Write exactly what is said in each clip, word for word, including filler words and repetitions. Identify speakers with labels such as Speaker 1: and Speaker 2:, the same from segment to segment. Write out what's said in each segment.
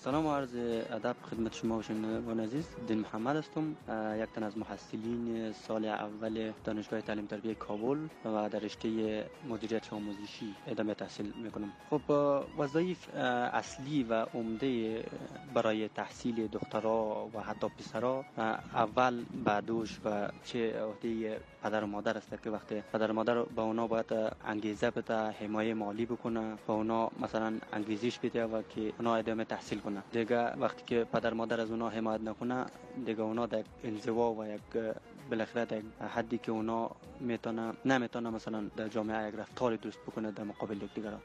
Speaker 1: سلام و عرض ادب خدمت شما و شنوندگان عزیز. دین محمد هستم، یک تن از محصلین سال اول دانشگاه تعلیم تربیه کابل و در رشته مدیریت آموزشی ادامه تحصیل میکنم. خب وظایف اصلی و عمده برای تحصیل دخترها و حتی پسرها اول بعدوش و چه عهده پدر و مادر است که وقتی پدر و مادر به اونا باید انگیزه بده، حمایت مالی بکنه، به اونا مثلا انگیزش بده و که اونا ادامه تحصیل کنه. دیگه وقتی که پدر مادر از اونا حمایت نکنه، دیگه اونا در انزوا و یک بالاخره در حدی که اونا میتونه نمیتونه مثلا در جامعه یک رفتار درست بکنه در مقابل یکدیگر.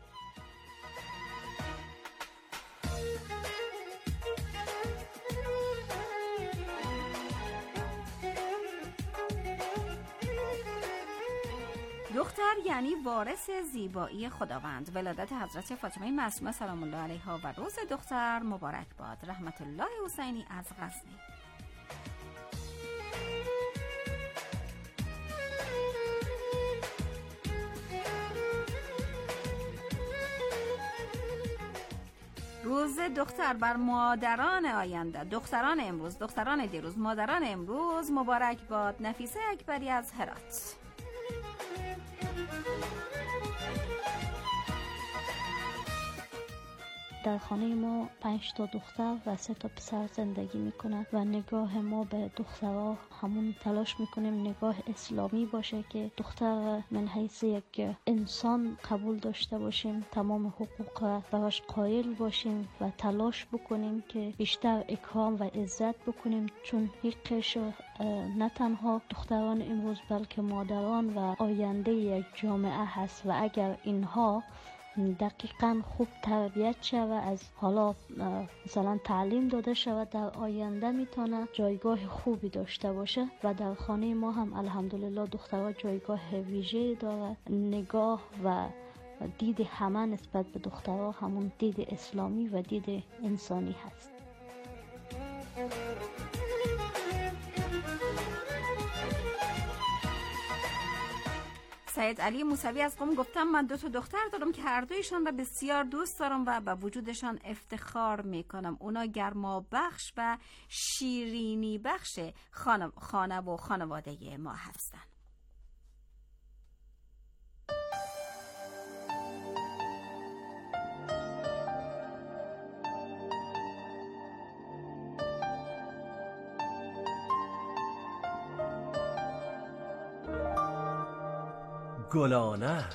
Speaker 2: دختر یعنی وارث زیبایی خداوند. ولادت حضرت فاطمه معصومه سلام الله علیها و روز دختر مبارک باد. رحمت الله حسینی از غزنی. روز دختر بر مادران آینده، دختران امروز، دختران دیروز، مادران امروز مبارک باد. نفیسه اکبری از هرات.
Speaker 3: در خانه ما پنج تا دختر و سه تا پسر زندگی میکنن و نگاه ما به دخترها همون تلاش میکنیم نگاه اسلامی باشه که دختر من حیث یک انسان قبول داشته باشیم، تمام حقوق براش قائل باشیم و تلاش بکنیم که بیشتر اکرام و عزت بکنیم، چون حقش نه تنها دختران امروز بلکه مادران و آینده یک جامعه هست و اگر اینها دقیقاً خوب تربیت شود، از حالا مثلا تعلیم داده شود، در آینده میتونه جایگاه خوبی داشته باشه و در خانه ما هم الحمدلله دخترها جایگاه ویژه‌ای داره. نگاه و دید همه نسبت به دخترها همون دید اسلامی و دید انسانی هست.
Speaker 2: سید علی موسوی از قم گفتم من دو تا دختر دارم که هر دویشان را بسیار دوست دارم و به وجودشان افتخار میکنم. اونا گرما بخش و شیرینی بخش خانه, خانه و خانواده ما هستن.
Speaker 4: گلانه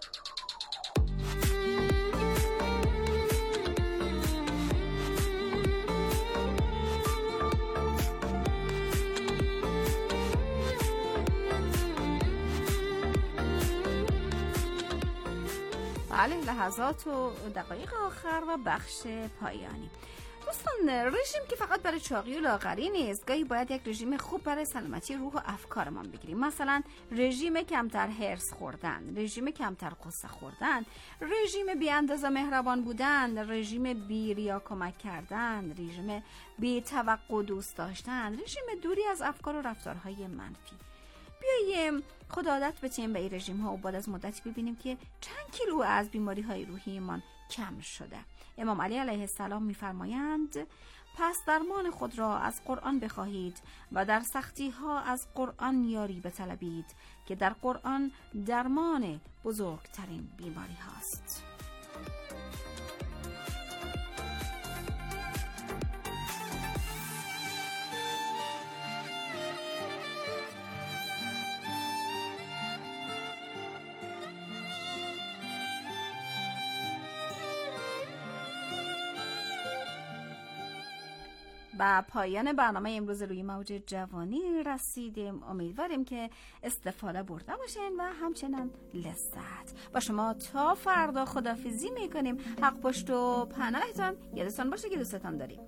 Speaker 2: بله، لحظات و دقایق آخر و بخش پایانی. دوستان، رژیم که فقط برای چاقی و لاغری نیست، گاهی باید یک رژیم خوب برای سلامتی روح و افکارمان بگیریم. مثلا رژیم کمتر هرس خوردن، رژیم کمتر قصه خوردن، رژیم بی اندازه مهربان بودن، رژیم بی ریا کمک کردن، رژیم بی توقع دوست داشتن، رژیم دوری از افکار و رفتارهای منفی. بیاییم خدا عادت بتیم به این رژیم ها و بعد از مدتی ببینیم که چند کیلو از بیماری های روحی من کم شده. امام علی علیه السلام می‌فرمایند پس درمان خود را از قرآن بخواهید و در سختی ها از قرآن یاری بطلبید که در قرآن درمان بزرگترین بیماری هاست. با پایان برنامه امروز روی موج جوانی رسیدیم. امیدواریم که استفاده برده باشین و همچنان لذت. با شما تا فردا خداحافظی میکنیم. حق پشت و پناهتان. یادتان باشه که دوستتان داریم.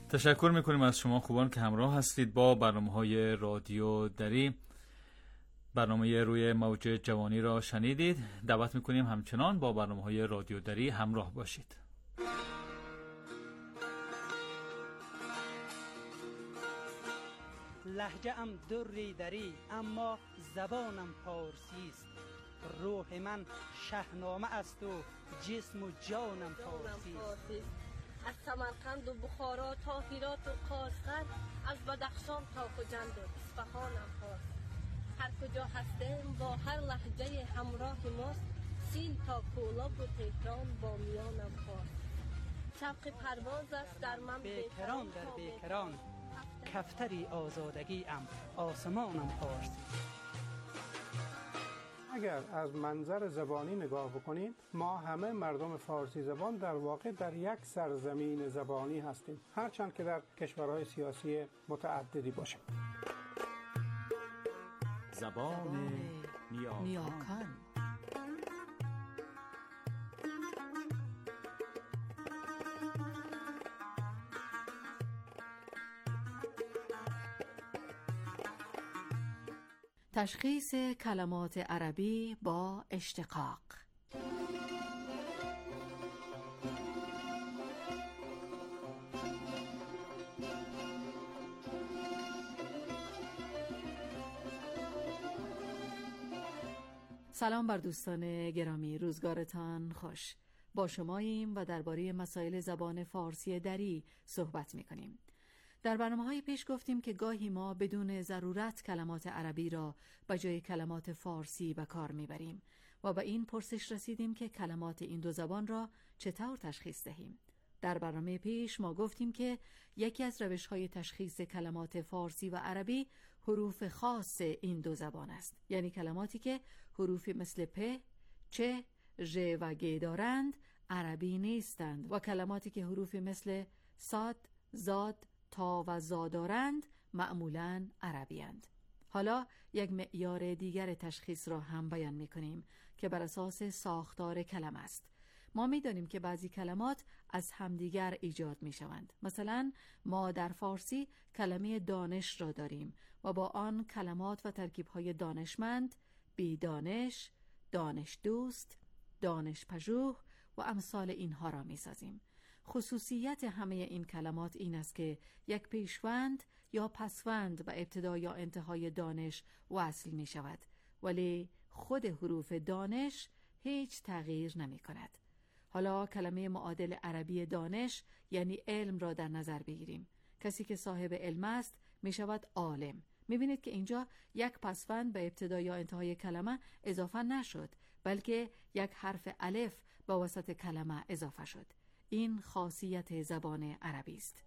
Speaker 5: تشکر میکنیم از شما خوبان که همراه هستید با برنامه‌های رادیو دری. برنامه روی موج جوانی را شنیدید. دعوت میکنیم همچنان با برنامه‌های رادیو دری همراه باشید.
Speaker 6: لهجه ام دری دری اما زبانم فارسی است. روح من شهنامه است و جسم و جانم فارسی است.
Speaker 7: از سمرقند و بخارا تا هرات و قاشقر، از بدخشان تا خجند و اصفهانم فارسی. هر کجا هستیم با هر لهجه همراه ماست. سین تا کولاب و تهران با میانم فارسی. شوق پرواز است در من
Speaker 6: بیکران در بیکران، کفتری آزادگی ام آسمانم فارسی.
Speaker 8: اگر از منظر زبانی نگاه بکنیم، ما همه مردم فارسی زبان در واقع در یک سرزمین زبانی هستیم، هرچند که در کشورهای سیاسی متعددی باشیم.
Speaker 4: زبان نیاکان.
Speaker 9: تشخیص کلمات عربی با اشتقاق. سلام بر دوستان گرامی، روزگارتان خوش. با شماییم و درباره مسائل زبان فارسی دری صحبت می‌کنیم. در برنامه‌های پیش گفتیم که گاهی ما بدون ضرورت کلمات عربی را به جای کلمات فارسی به کار می‌بریم و به این پرسش رسیدیم که کلمات این دو زبان را چطور تشخیص دهیم. در برنامه پیش ما گفتیم که یکی از روش‌های تشخیص کلمات فارسی و عربی حروف خاص این دو زبان است، یعنی کلماتی که حروفی مثل پ، چ، ژ و گ دارند عربی نیستند و کلماتی که حروفی مثل صاد، زاد، تا و زا دارند معمولاً عربی اند. حالا یک معیار دیگر تشخیص را هم بیان می کنیم که بر اساس ساختار کلمه است. ما می دانیم که بعضی کلمات از همدیگر ایجاد می شوند. مثلا ما در فارسی کلمه دانش را داریم و با آن کلمات و ترکیب‌های دانشمند، بی دانش، دانش دوست، دانش پژوه و امثال اینها را می سازیم. خصوصیت همه این کلمات این است که یک پیشوند یا پسوند به ابتدا یا انتهای دانش وصل می شود، ولی خود حروف دانش هیچ تغییر نمی کند. حالا کلمه معادل عربی دانش یعنی علم را در نظر بگیریم. کسی که صاحب علم است می شود عالم. می بینید که اینجا یک پسوند به ابتدا یا انتهای کلمه اضافه نشد، بلکه یک حرف الف به وسط کلمه اضافه شد. این خاصیت زبان عربی است.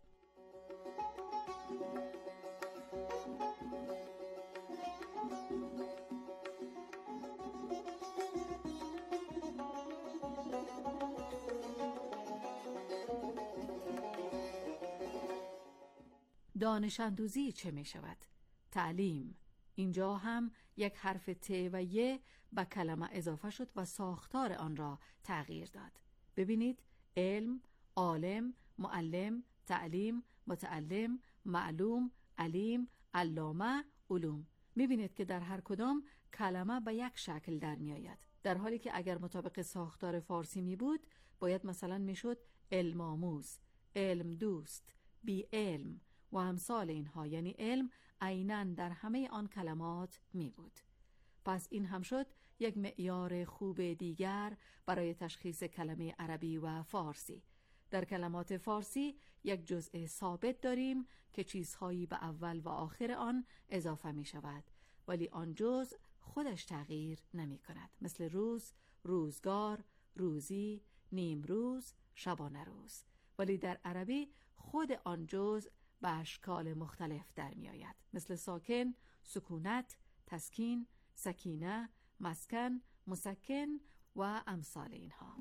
Speaker 9: دانش اندوزی چه می شود؟ تعلیم. اینجا هم یک حرف ت و ی به کلمه اضافه شد و ساختار آن را تغییر داد. ببینید، علم، عالم، معلم، تعلیم، متعلم، معلوم، علیم، علامه، علوم. می‌بینید که در هر کدام کلمه به یک شکل در می آید، در حالی که اگر مطابق ساختار فارسی می بود باید مثلا می شد علم آموز، علم دوست، بی علم و امثال اینها، یعنی علم عیناً در همه آن کلمات می بود. پس این هم شد یک معیار خوب دیگر برای تشخیص کلمه عربی و فارسی. در کلمات فارسی یک جزء ثابت داریم که چیزهایی به اول و آخر آن اضافه می شود، ولی آن جزء خودش تغییر نمی کند، مثل روز، روزگار، روزی، نیم روز، شبانه روز. ولی در عربی خود آن جزء به اشکال مختلف در می آید، مثل ساکن، سکونت، تسکین، سکینه، مسکن، مسکن و امثال اینها.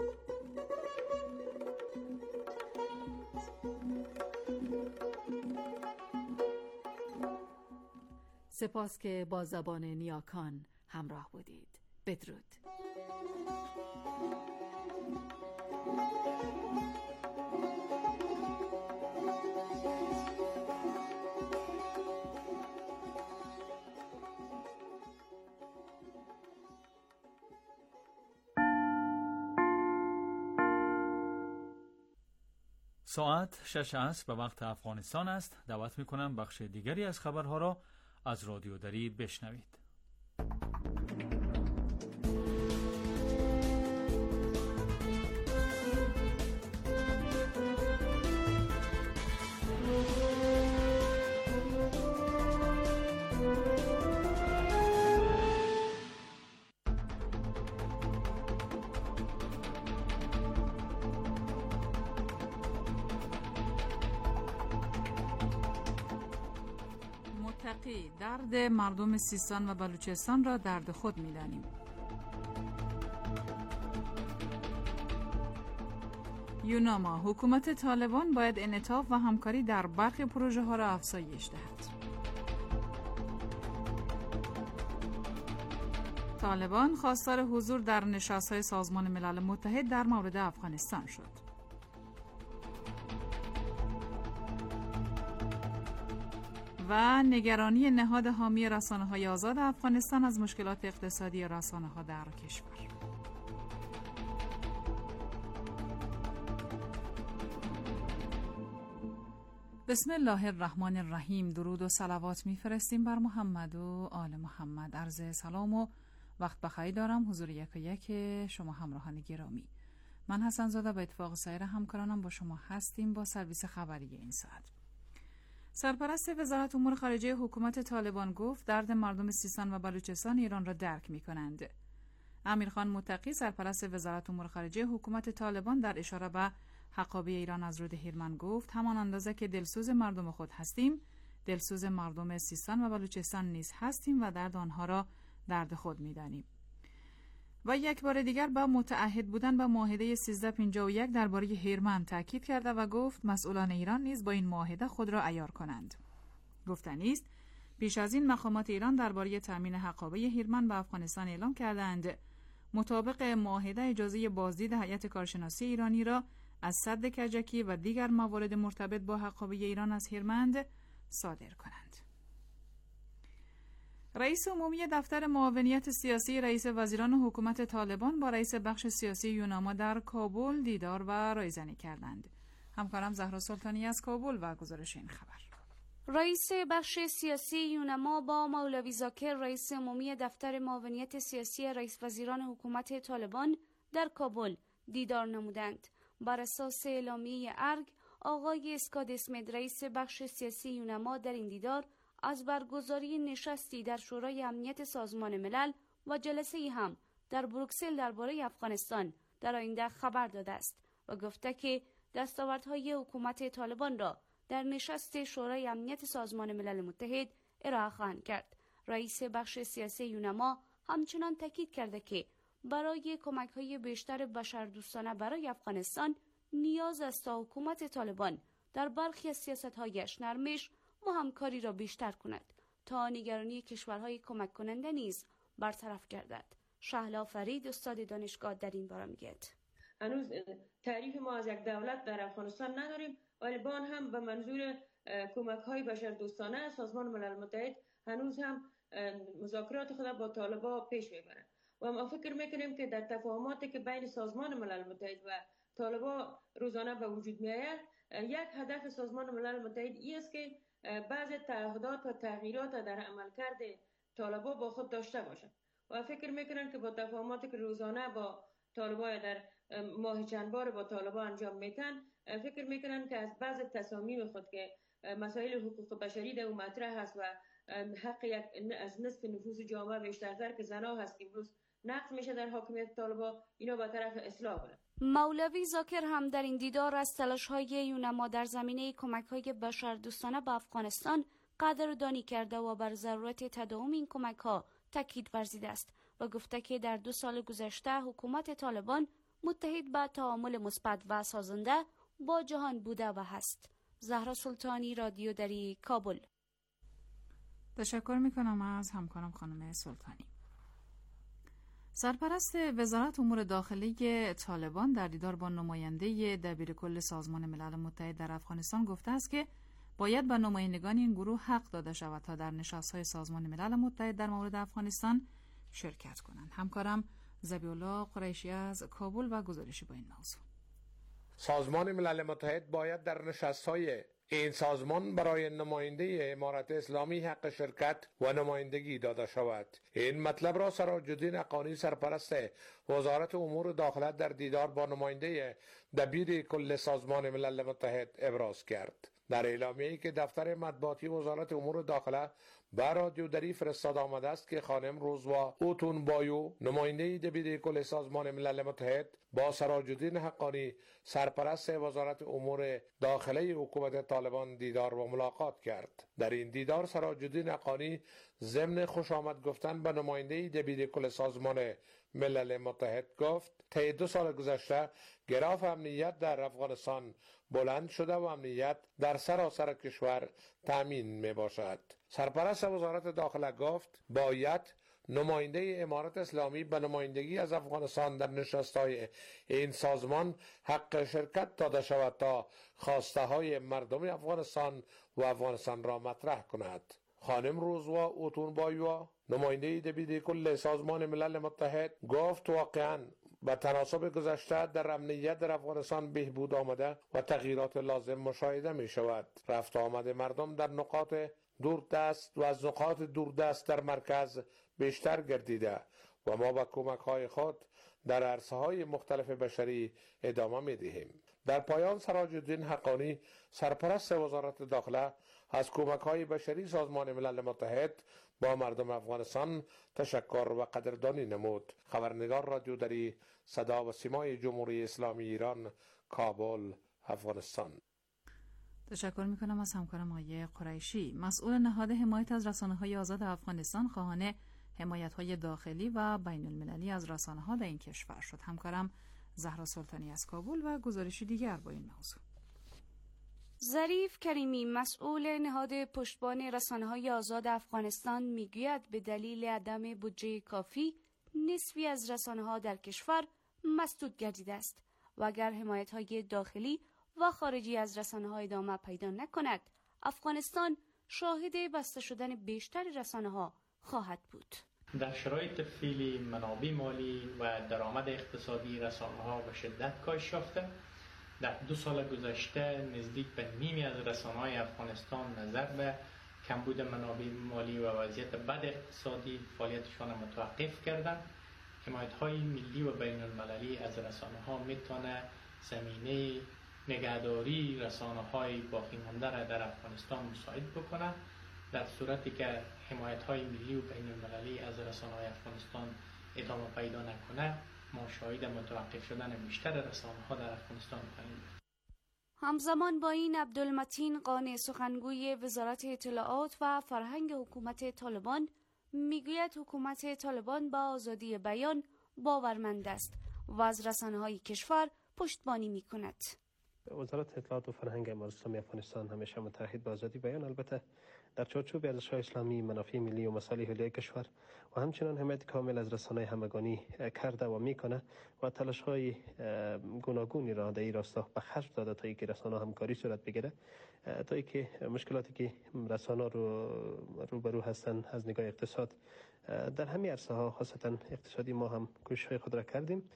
Speaker 9: سپاس که با زبان نیاکان همراه بودید. بدرود.
Speaker 5: ساعت شش است به وقت افغانستان است. دعوت میکنم بخش دیگری از خبرها را از رادیو دری بشنوید.
Speaker 9: متقی درد مردم سیستان و بلوچستان را درد خود می‌دانیم. یوناما حکومت طالبان باید انعطاف و همکاری در برخی پروژه ها را افزایش دهد. طالبان خواستار حضور در نشست‌های سازمان ملل متحد در مورد افغانستان شد. و نگرانی نهاد حامی رسانه‌های آزاد افغانستان از مشکلات اقتصادی رسانه‌ها در کشور. بسم الله الرحمن الرحیم. درود و صلوات میفرستیم بر محمد و آل محمد. عرض سلام و وقت بخیر دارم حضور یک و یک شما همراهان گرامی. من حسن زاده به اتفاق سایر همکارانم با شما هستیم با سرویس خبری این ساعت. سرپرست وزارت امور خارجه حکومت طالبان گفت درد مردم سیستان و بلوچستان ایران را درک می‌کنند. امیرخان متقی سرپرست وزارت امور خارجه حکومت طالبان در اشاره به حقابی ایران از رود هیرمن گفت همان اندازه که دلسوز مردم خود هستیم، دلسوز مردم سیستان و بلوچستان نیز هستیم و درد آنها را درد خود می‌دانیم. و یک بار دیگر با متعهد بودن به معاهده سیزده پنجاه و یک درباره هیرمن تاکید کرده و گفت مسئولان ایران نیز با این معاهده خود را عیار کنند. گفتنی است پیش از این مقامات ایران درباره تامین حقابه هیرمن به افغانستان اعلام کردند مطابق معاهده اجازه بازدید هیئت کارشناسی ایرانی را از سد کجکی و دیگر موارد مرتبط با حقابه ایران از هیرمند صادر کنند. رئیس عمومی دفتر معاونیت سیاسی رئیس وزیران حکومت طالبان با رئیس بخش سیاسی یوناما در کابل دیدار و رایزنی کردند. همکارم زهرا سلطانی از کابل و گزارش این خبر.
Speaker 2: رئیس بخش سیاسی یوناما با مولوی زاکر رئیس عمومی دفتر معاونیت سیاسی رئیس وزیران حکومت طالبان در کابل دیدار نمودند. بر اساس اعلامیه ارگ آقای اسکاد اسمت رئیس بخش سیاسی یوناما در این دیدار از برگزاری نشستی در شورای امنیت سازمان ملل و جلسه‌ای هم در بروکسل درباره افغانستان در آینده خبر داده است و گفته که دستاوردهای حکومت طالبان را در نشست شورای امنیت سازمان ملل متحد ارائه خواهند کرد. رئیس بخش سیاسی یوناما همچنان تاکید کرده که برای کمک‌های بیشتر بشردوستانه برای افغانستان نیاز است تا حکومت طالبان در برخی از سیاست‌هایش نرمش و همکاری را بیشتر کند تا نگرانی کشورهای کمک کننده نیز برطرف گردد. شهلا فرید استاد دانشگاه در این باره میگوید
Speaker 10: هنوز تعریف ما از یک دولت در افغانستان نداریم ولی با آن هم به منظور کمک‌های بشردوستانه سازمان ملل متحد هنوز هم مذاکرات خود با طالبان پیش میبرند و ما فکر میکنیم که در تفاهماتی که بین سازمان ملل متحد و طالبان روزانه به وجود میآید یک هدف سازمان ملل متحد این است که بعضی تعهدات و تغییرات در عملکرد طالبان با خود داشته باشند و فکر میکنن که با تفاهماتی که روزانه با طالبان در ماه چند بار با طالبان انجام میتن فکر میکنن که از بعض تصامیم خود که مسائل حقوق بشری در مطرح هست و حق یک از نصف نفوس جامعه بیشترتر که زنها هست که امروز نقض میشه در حاکمیت طالبان اینا به طرف اصلاح برن.
Speaker 2: مولوی زاکر هم در این دیدار از تلاش‌های یوناما در زمینه کمک‌های بشردوستانه به افغانستان قدردانی کرده و بر ضرورت تداوم این کمک‌ها تاکید ورزیده است و گفته که در دو سال گذشته حکومت طالبان متحد به تعامل مثبت و سازنده با جهان بوده و هست. زهرا سلطانی، رادیو دری، کابل.
Speaker 9: تشکر میکنم از همکارم خانم سلطانی. سرپرست وزارت امور داخلی طالبان در دیدار با نماینده دبیرکل سازمان ملل متحد در افغانستان گفته است که باید به نمایندگان این گروه حق داده شود تا در نشست‌های سازمان ملل متحد در مورد افغانستان شرکت کنند. همکارم ذبیح‌الله قریشی از کابل و گزارشی با این موضوع.
Speaker 11: سازمان ملل متحد باید در نشست‌های این سازمان برای نماینده امارت اسلامی حق شرکت و نمایندگی داده شود. این مطلب را سراج الدین حقانی سرپرست وزارت امور داخله در دیدار با نماینده دبیر کل سازمان ملل متحد ابراز کرد. در اعلامیه‌ای که دفتر مطبوعاتی وزارت امور داخله به رادیو دری فرستاده آمده است که خانم روزوا اوتون بایو نماینده دبیر کل سازمان ملل متحد با سراج الدین حقانی سرپرست وزارت امور داخله حکومت طالبان دیدار و ملاقات کرد. در این دیدار سراج الدین حقانی ضمن خوش آمد گفتن به نماینده دبیر کل سازمان ملل متحد گفت طی دو سال گذشته گراف امنیت در افغانستان بلند شده و امنیت در سراسر کشور تامین می باشد. سرپرست وزارت داخله گفت باید نماینده امارت اسلامی به نمایندگی از افغانستان در نشست‌های این سازمان حق شرکت داده شود تا خواسته های مردم افغانستان و افغانستان را مطرح کند. خانم روزوا اوتون بایو نماینده دبیر کل سازمان ملل متحد گفت واقعاً به تناسب گذشته در امنیت در افغانستان بهبود آمده و تغییرات لازم مشاهده می شود. رفت آمد مردم در نقاط دوردست و از نقاط دوردست در مرکز بیشتر گردیده و ما با کمک های خود در عرصه های مختلف بشری ادامه می دهیم. در پایان سراج الدین حقانی سرپرست وزارت داخله از کمک های بشری سازمان ملل متحد با مردم افغانستان تشکر و قدردانی نمود. خبرنگار رادیو دری صدا و سیمای جمهوری اسلامی ایران، کابل، افغانستان.
Speaker 9: تشکر میکنم از همکارم آقای قریشی. مسئول نهاد حمایت از رسانه‌های آزاد افغانستان خواهان حمایت‌های داخلی و بین المللی از رسانه‌ها در این کشور شد. همکارم زهرا سلطانی از کابل و گزارشی دیگر با این موضوع.
Speaker 2: ظریف کریمی مسئول نهاد پشتبان رسانه‌های آزاد افغانستان میگوید به دلیل عدم بودجه کافی نصفی از رسانه‌ها در کشور مسدود گردیده است و اگر حمایت‌های داخلی و خارجی از رسانه‌ها ادامه پیدا نکند افغانستان شاهد بسته شدن بیشتر رسانه‌ها خواهد بود.
Speaker 12: در شرایط فعلی منابع مالی و درآمد اقتصادی رسانه‌ها به شدت کاهش یافته. در دو سال گذشته نزدیک به نیمی از رسانه‌های افغانستان نظر به کمبود منابع مالی و وضعیت بد اقتصادی فعالیتشان متوقف کردند. حمایت‌های ملی و بین المللی از رسانه‌ها میتونه زمینه نگهداری رسانه‌های باقی مانده را در افغانستان مساعد بکنه. در صورتی که حمایت‌های ملی و بین المللی از رسانه‌های افغانستان ادامه پیدا نکنه ما شاهد متوقف شدن بیشتر رسانه‌ها در افغانستان خواهیم بود.
Speaker 2: همزمان با این عبدالمتین قانع سخنگوی وزارت اطلاعات و فرهنگ حکومت طالبان میگوید حکومت طالبان با آزادی بیان باورمند است و از رسانه‌های کشور پشتیبانی می‌کند.
Speaker 13: وزارت اطلاعات و فرهنگ امارت اسلامی افغانستان همیشه متحد با آزادی بیان، البته در چارچوب ارزش‌های اسلامی، منافع ملی و مصالح علیه کشور و همچنین حمایت کامل از رسانه‌های همگانی کرده و میکنه و تلاش‌های گوناگونی را در این راستا به خرج داده تا اینکه رسانه‌ها همکاری صورت بگیره، تا اینکه مشکلاتی که رسانه‌ها رو روبرو هستند از نگاه اقتصاد در همین عرصه‌ها خاصتا اقتصادی ما هم کوشش‌های خود را کردیم.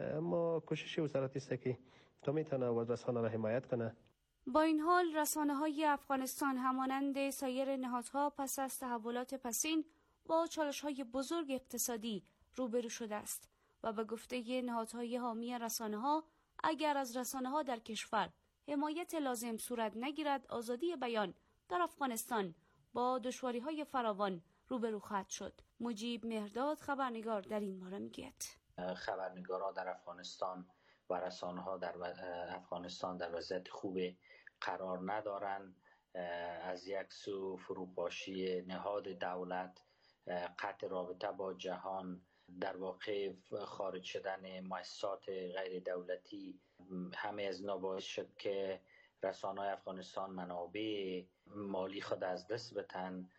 Speaker 13: ما کوشش وزارتی است که تا میتونه رسانه را حمایت کنه.
Speaker 2: با این حال رسانه‌های افغانستان همانند سایر نهادها پس از تحولات پسین با چالش‌های بزرگ اقتصادی روبرو شده است و به گفته نهادهای حامی رسانه‌ها اگر از رسانه‌ها در کشور حمایت لازم صورت نگیرد آزادی بیان در افغانستان با دشواری‌های فراوان روبرو خواهد شد. مجیب مهرداد خبرنگار در این باره میگوید
Speaker 14: خبرنگارا در افغانستان و رسانه‌ها در افغانستان در وضعیت خوب قرار ندارند. از یک سو فروپاشی نهاد دولت، قطع رابطه با جهان، در واقع خارج شدن مؤسسات غیر دولتی، همه از اینا باعث شد که رسانه‌های افغانستان منابع مالی خود از دست بدن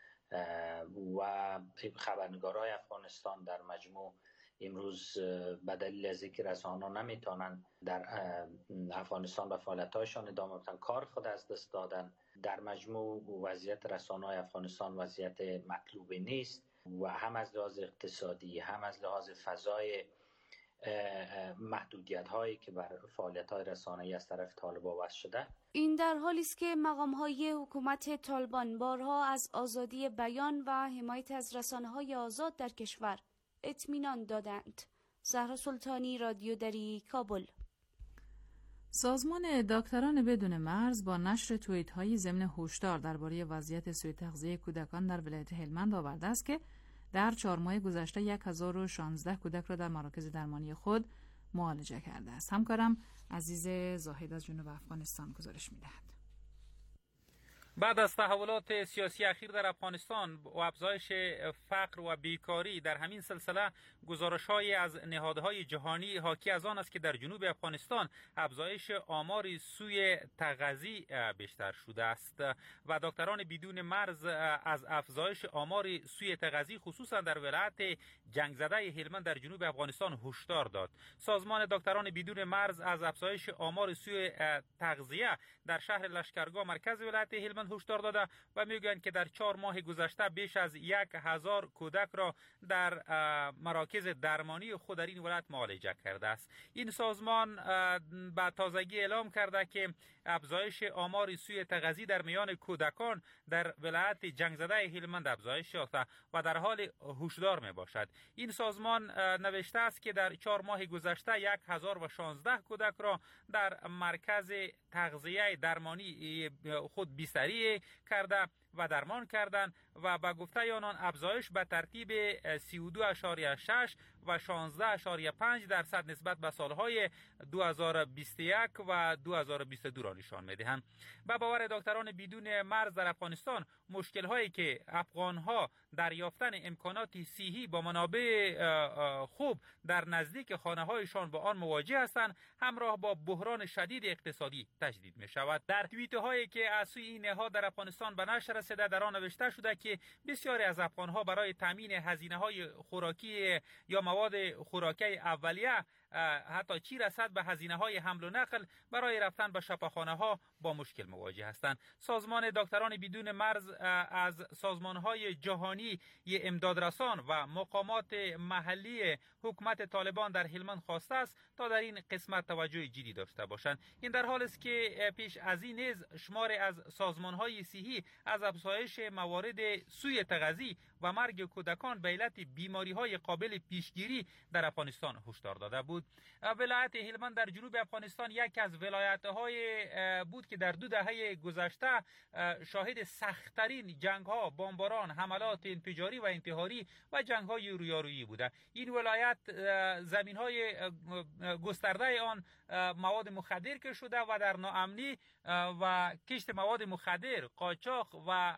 Speaker 14: و خبرنگارای افغانستان در مجموع امروز به دلیل از اینکه رسانه‌ها نمیتونن در افغانستان به فعالیت‌هایشان ادامه بدن، کار خود از دست دادن. در مجموع وضعیت رسانه‌های افغانستان وضعیت مطلوبی نیست و هم از لحاظ اقتصادی هم از لحاظ فضای محدودیت هایی که بر فعالیت های رسانه‌ای از طرف طالبان وضع شده.
Speaker 15: این در حالی است که مقام های حکومت طالبان بارها از آزادی بیان و حمایت از رسانه های آزاد در کشور اطمینان دادند. زهرا سلطانی، رادیو دری، کابل.
Speaker 9: سازمان دکتران بدون مرز با نشر توییت های ضمن هشدار درباره وضعیت سوء تغذیه کودکان در ولایت هلمند آورده است که در چهار ماه گذشته هزار و شانزده کودک را در مراکز درمانی خود معالجه کرده است. همکارم عزیز زاهد از جنوب افغانستان گزارش می‌دهد.
Speaker 16: بعد از تحولات سیاسی اخیر در افغانستان و افزایش فقر و بیکاری، در همین سلسله گزارش‌های از نهادهای جهانی حاکی از آن است که در جنوب افغانستان افزایش آمار سوی تغذی بیشتر شده است و دکتران بدون مرز از افزایش آمار سوی تغذی خصوصا در ولایت جنگ زده هلمند در جنوب افغانستان هشدار داد. سازمان دکتران بدون مرز از افزایش آمار سوی تغذیه در شهر لشکرگاه مرکز ولایت هلمند هشدار داده و میگویند که در چهار ماه گذشته بیش از یک هزار کودک را در مراکز درمانی خود در این ولایت معالجه کرده است. این سازمان با تازگی اعلام کرده که افزایش آمار سوی تغذی در میان کودکان در ولایت جنگ زده هلمند افزایش یافته و در حال هشدار می باشد. این سازمان نوشته است که در چهار ماه گذشته یک هزار و شانزده کودک را در مرکز تغذیه درمانی خود بستری کرده و درمان کردند و با گفته آنان افزایش به ترتیب سی و دو اشاریه شش و شانزده اشاریه پنج درصد نسبت به سالهای دو هزار و بیست و یک و دو هزار و بیست و دو را نشان می‌دهند. به باور دکتران بدون مرز در افغانستان، مشکل‌هایی که افغان‌ها در یافتن امکانات صحی با منابع خوب در نزدیک خانه‌هایشان با آن مواجه هستند، همراه با بحران شدید اقتصادی تجدید می‌شود. در توییت‌هایی که از سوی این نهاد در افغانستان به نشر رسیده در آن نوشته شده که بسیاری از افغان‌ها برای تامین هزینه‌های خوراکی یا مواد خوراکی اولیه حتی چی رسد به هزینه‌های حمل و نقل برای رفتن به شفاخانه‌ها با مشکل مواجه هستند. سازمان دکتران بدون مرز از سازمان‌های جهانی امدادرسان و مقامات محلی حکومت طالبان در هلمند خواسته است تا در این قسمت توجه جدی داشته باشند. این در حالی است که پیش از این نیز شماری از سازمان‌های صحی از افزایش موارد سوء تغذی و مرگ کودکان به علت بیماری‌های قابل پیشگیری در افغانستان هشدار داده بود. ولایت هلمند در جنوب افغانستان یک از ولایت‌های بود که در دو دهه گذشته شاهد سخت‌ترین جنگ‌ها، بمباران، حملات انفجاری و انتحاری و جنگ‌های رویارویی بوده. این ولایت زمین‌های گسترده آن مواد مخدر که شده و در ناامنی و کشت مواد مخدر، قاچاق و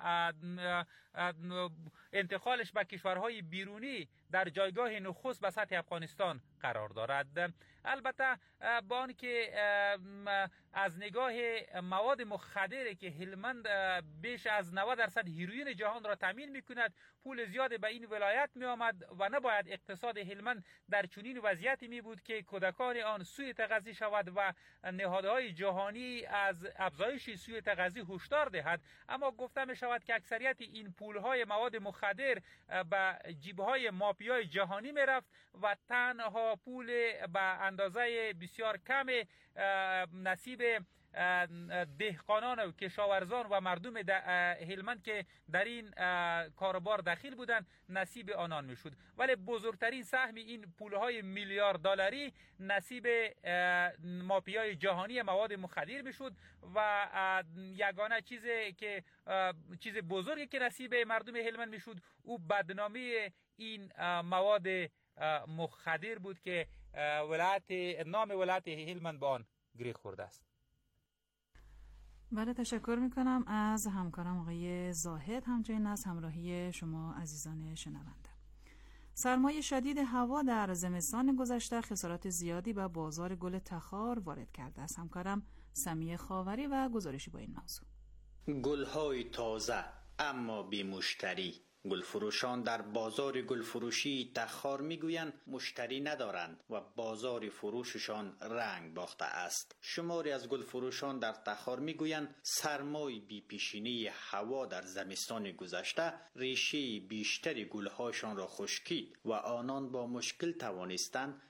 Speaker 16: انتقالش به کشورهای بیرونی در جایگاه نخست به سطح افغانستان قرار دارد. البته با آنکه از نگاه مواد مخدر که هلمند بیش از نود درصد هیروئین جهان را تامین میکند، پول زیاد به این ولایت می آمد و نباید اقتصاد هلمند در چنین وضعیتی می بود که کودکان آن سوء تغذی شود و نهادهای جهانی از افزایش سوء تغذی هشدار دهد. اما گفته می شود که اکثریت این پولهای مواد مخدر به جیبهای مافیای جهانی می رفت و تنها پول به اندازه بسیار کم نصیب دهقانان و کشاورزان و مردم هلمند که در این کاروبار دخیل بودند نصیب آنان میشد، ولی بزرگترین سهم این پولهای میلیارد دلاری نصیب مافیای جهانی مواد مخدر میشد و یگانه چیزی که چیز بزرگی که نصیب مردم هلمند میشد او بدنامی این مواد مخدر بود که ولایت نام ولایت هلمند به آن گره خورده است.
Speaker 9: بله، تشکر میکنم از همکارم آقای زاهد، همچنین از همراهی شما عزیزان شنونده. سرمای شدید هوا در زمستان گذشته خسارات زیادی به بازار گل تخار وارد کرده است. همکارم سمیه خاوری و گزارشی با این موضوع.
Speaker 17: گل‌های تازه اما بی مشتری. گلفروشان در بازار گلفروشی تخار میگویند مشتری ندارند و بازار فروششان رنگ باخته است. شماری از گلفروشان در تخار میگویند سرمای بی پیشینی هوا در زمستان گذشته ریشه بیشتری گلهاشان را خشکید و آنان با مشکل توانستند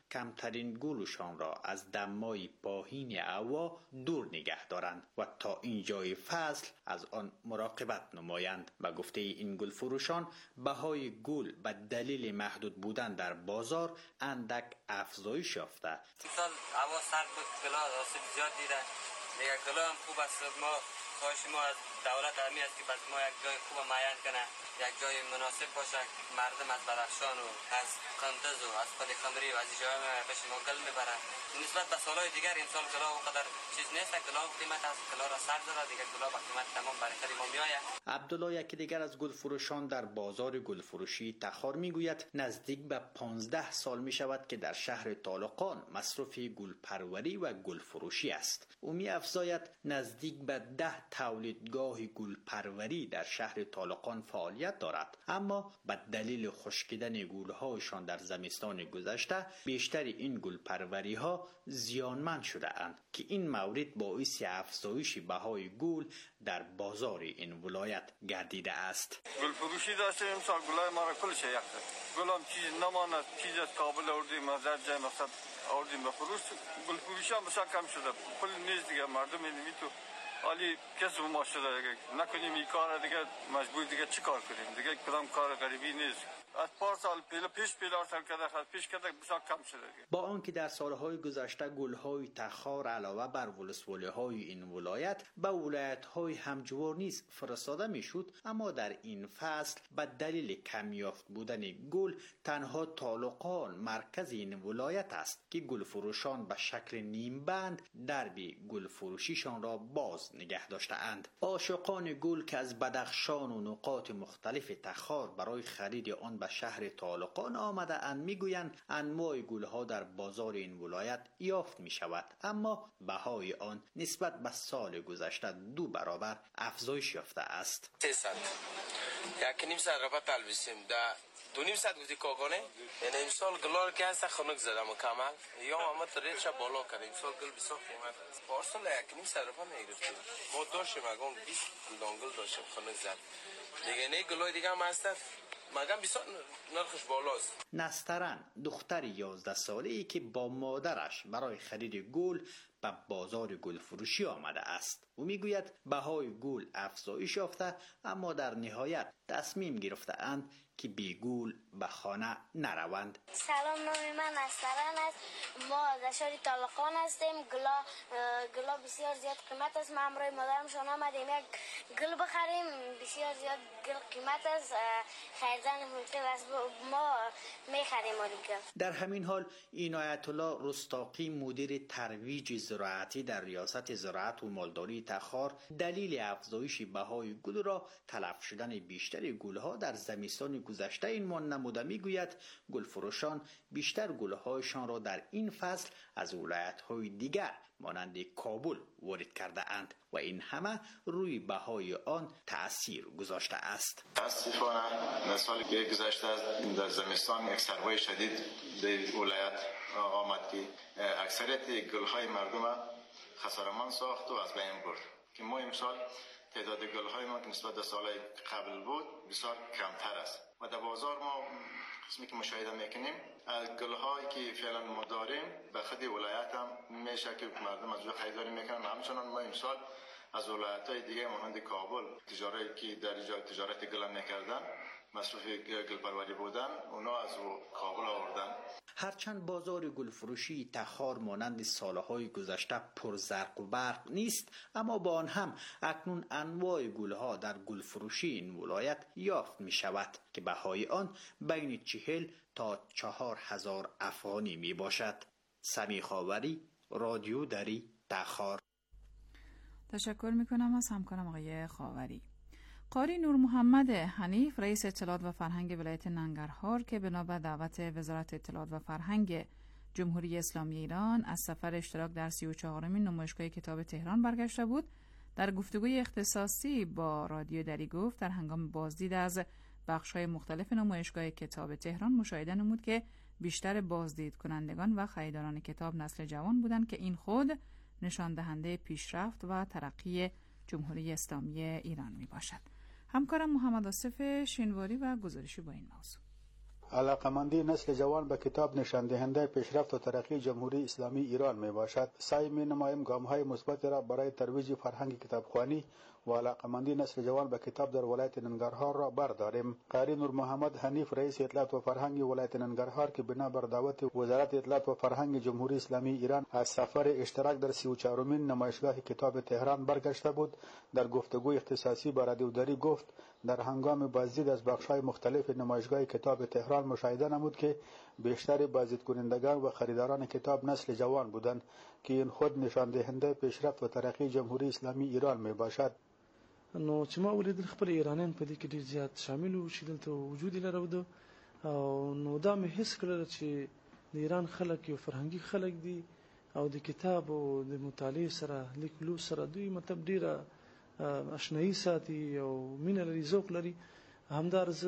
Speaker 17: کمترین گلشان را از دمای پایین هوا دور نگه دارند و تا اینجای فصل از آن مراقبت نمایند. و گفته این گل فروشان بهای گل به دلیل محدود بودن در بازار اندک افزایش یافته.
Speaker 18: سال هوا سرد بود، گلا آسیب زیاد دیده. دیگه گلا هم خوب است. ما خواهش ما از دولت همی است که بس ما یک جای خوب معین کنه، یک جای مناسب باشه، مردم از بدخشان و از قندز و از پل خمری و از جای پیش ما گل میبره. نسبت به سالهای دیگر این سال گلا اونقدر چیز نیست، گلا قیمت از گلا را سر زده، دیگه گلا با قیمت تمام برای خرید ما میآید.
Speaker 17: عبدالله یکی دیگر از گل فروشان در بازار گل فروشی تخار میگوید نزدیک به پانزده سال می شود که در شهر طالقان مصروف گل پروری و گل فروشی است. او می افزاید نزدیک به ده تولیدگاه گل پروری در شهر طالقان فعالیت دارد، اما به دلیل خشکیدن گلهایشان در زمستان گذشته بیشتر این گل پروری ها زیانمند شده اند که این مورد باعث افزایش بهای گل در بازار این ولایت گردیده است.
Speaker 19: گل فروشی داشتیم امسال گلای ما را کلش یخته، گلام چیز نماند، چیز از کابل آوردیم از هر جای مقصد آوردیم به فروش. گل فروشی هم بسیار کم شده، پول نیست دیگه، مردم نمی تو حالی کسب ما شده دیگه، نکنیم این کار دیگه مجبور دیگه چی کار کنیم دیگه، کدام کار غریبی نیست. از پارسال پیل پیش پیلار سال کرده خواهد پیش کرده بسیار کم شده دیگه.
Speaker 17: با آنکه در سالهای گذشته گلهای تخار علاوه بر ولسوالی‌های این ولایت به ولایت‌های همجوار نیز فرستاده میشد، اما در این فصل به دلیل کمیافت بودن گل تنها طالقان مرکز این ولایت است که گل فروشان به شکل نیم بند درب گل فروشیشان را باز نگه داشته اند. عاشقان گل که از بدخشان و نقاط مختلف تخار برای خرید آن به شهر طالقان آمده اند میگویند انواع گلها در بازار این ولایت یافت می شود، اما بهای آن نسبت به سال گذشته دو برابر افزایش یافته است.
Speaker 20: سیصد یک نیم ساعت رفت تلویزیون ده دو نیم ساعت گفتی کاغانه این امسال گلار که هست خنک زده مکمل یا آمد ریتش بالا کرد. امسال گل بسیار قیمت است. پارسال یک نیم ساعت رفت میگرفتیم، ما داشتیم اگه بیست دانگل داشتیم خنک زد دیگه. نه گلای دیگه هم هست مگم بسیار نرخش بالاست.
Speaker 17: نسترن دختر یازده ساله ای که با مادرش برای خرید گل به بازار گل فروشی آمده است. او میگوید بهای گل افزایش یافته، اما در نهایت تصمیم گرفته اند که بی گل به خانه نروند.
Speaker 21: سلام، نام من نسترن است. ما در شهر طالقان هستیم. گلا گلا بسیار زیاد قیمت است. ما همراه مادرم شان آمدیم یک گل بخریم. بسیار زیاد گل قیمت است. خریدن ممکن است، ما میخریم گل.
Speaker 17: در همین حال عنایت الله رستاقی مدیر ترویج زراعتی در ریاست زراعت و مالداری تخار دلیل افزایش بهای گل را تلف شدن بیشتر گلها در زمستان گذشته این نموده میگوید گل فروشان بیشتر گلهایشان را در این فصل از ولایت‌های دیگر مانند کابل وارد کرده اند و این همه روی بهای آن تأثیر گذاشته است.
Speaker 22: متاسفانه سال گذشته در زمستان یک سرمای شدید در ولایت آمد که اکثریت گلهای مردم خسارمان ساخت و از بین برد که ما امسال تعداد گلهای ما که نسبت به سال قبل بود بسیار کمتر است و در بازار ما قسمی که مشاهده میکنیم از گلهایی که فعلا ما داریم به خود ولایت هم میشه که مردم از او خریداری میکنن. همچنان ما امسال از ولایت‌های دیگه مانند کابل تجاری که در اینجا تجارت گل میکردن مصروف گل پروری بودن اونا از کابل آوردن.
Speaker 17: هرچند بازار گل فروشی تخار مانند سالهای گذشته پر زرق و برق نیست، اما با آن هم اکنون انواع گلها در گل فروشی این ولایت یافت می شود که بهای آن بین چهل تا چهار هزار افغانی می باشد. سمی خاوری، رادیو دری، تخار.
Speaker 9: تشکر می کنم از همکارم آقای خاوری. قاری نور محمد حنیف رئیس اطلاعات و فرهنگ ولایت ننگرهار که بنا به دعوت وزارت اطلاعات و فرهنگ جمهوری اسلامی ایران از سفر اشتراک در سی و چهارمین نمایشگاه کتاب تهران برگشته بود، در گفتگوی اختصاصی با رادیو دری گفت در هنگام بازدید از بخش‌های مختلف نمایشگاه کتاب تهران مشاهده نمود که بیشتر بازدید کنندگان و خریداران کتاب نسل جوان بودند که این خود نشان دهنده پیشرفت و ترقی جمهوری اسلامی ایران می باشد. همکارم محمد آصف شینواری و گزارشی با این موضوع.
Speaker 1: علاقمندی نسل جوان به کتاب نشان دهنده پیشرفت و ترقی جمهوری اسلامی ایران می باشد. سعی می نماییم گام‌های مثبت را برای ترویج فرهنگ کتابخوانی و علاقمندی نسل جوان به کتاب در ولایت ننگرهار را برداریم. قاری نور محمد حنیف رئیس اطلاعات و فرهنگ ولایت ننگرهار که بنا بر دعوت وزارت اطلاعات و فرهنگ جمهوری اسلامی ایران از سفر اشتراک در سی و چهارمین نمایشگاه کتاب تهران برگشته بود، در گفتگوی اختصاصی با رادیو دری گفت در هنگام بازدید از بخش‌های مختلف نمایشگاه کتاب تهران مشاهده نمود که بیشتر بازدید کنندگان و خریداران کتاب نسل جوان بودند که این خود نشان دهنده پیشرفت و ترقی جمهوری اسلامی ایران می باشد.
Speaker 3: نو چې ما ولیدل خپل ایرانیان په دې کې ډېر زیات شامل وو چې دلته وجود یې لرود او نو دا مې حس کړل چې د ایران خلک یو فرهنګي خلک دي او د کتاب او د مطالعې سره لیکلو سره دوی مطلب ډېره اشنایی ساتي او مینه لري، ذوق لري. همدارز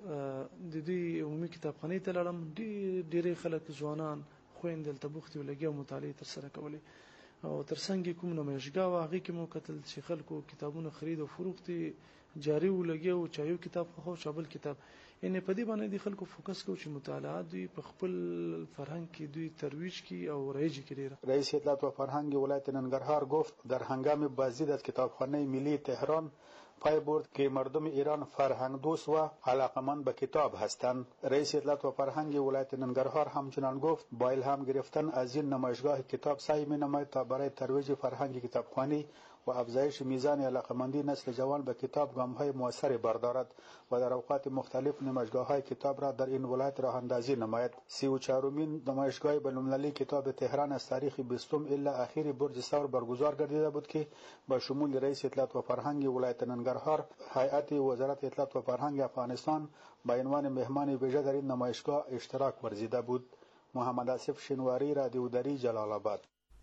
Speaker 3: د دوی عمومي کتابخانې ته لاړم، ډېر ډېرې خلک ځوانان خویندې دلته بوختې وو، لګیا مطالعې ترسره کولې او ترڅنګ کوم نمایشګاه وه هغې کې مو کتل چې خلکو کتابونه خرید او فروخت جاري و، لګیا و، چا یو کتاب خوښو چا بل کتاب. یعنې په دې باندې د خلکو فوکس کوو چې مطالعه دوی په خپل فرهنګ کې دوی ترویج کړي او رایج کړي.
Speaker 1: رئیس اطلاعات و فرهنگ ولایت ننگرهار گفت در هنگام بازدید از کتابخانه ملی تهران پای برد که مردم ایران فرهنگ دوست و علاقمند به کتاب هستند. رئیس اطلاعات و فرهنگ ولایت ننگرهار همچنان گفت با الهام گرفتن از این نمایشگاه کتاب سعی می‌نماید تا برای ترویج فرهنگ کتابخوانی و افزایش میزان علاقمندی نسل جوان به کتاب گام‌های موثری بردارد و در اوقات مختلف نمایشگاه‌های کتاب را در این ولایت راه اندازی نماید. سی و چهارمین نمایشگاه بین‌المللی کتاب تهران از تاریخ بیستم الی اخیر برج ثور برگزار گردیده بود که با شمول رئیس اطلاعات و فرهنگ ولایت ننگرهار، هیئت وزارت اطلاعات و فرهنگ افغانستان با عنوان مهمان ویژه در این نمایشگاه اشتراک ورزیده بود. محمد آصف شینواری، رادیو دری، جلال آباد.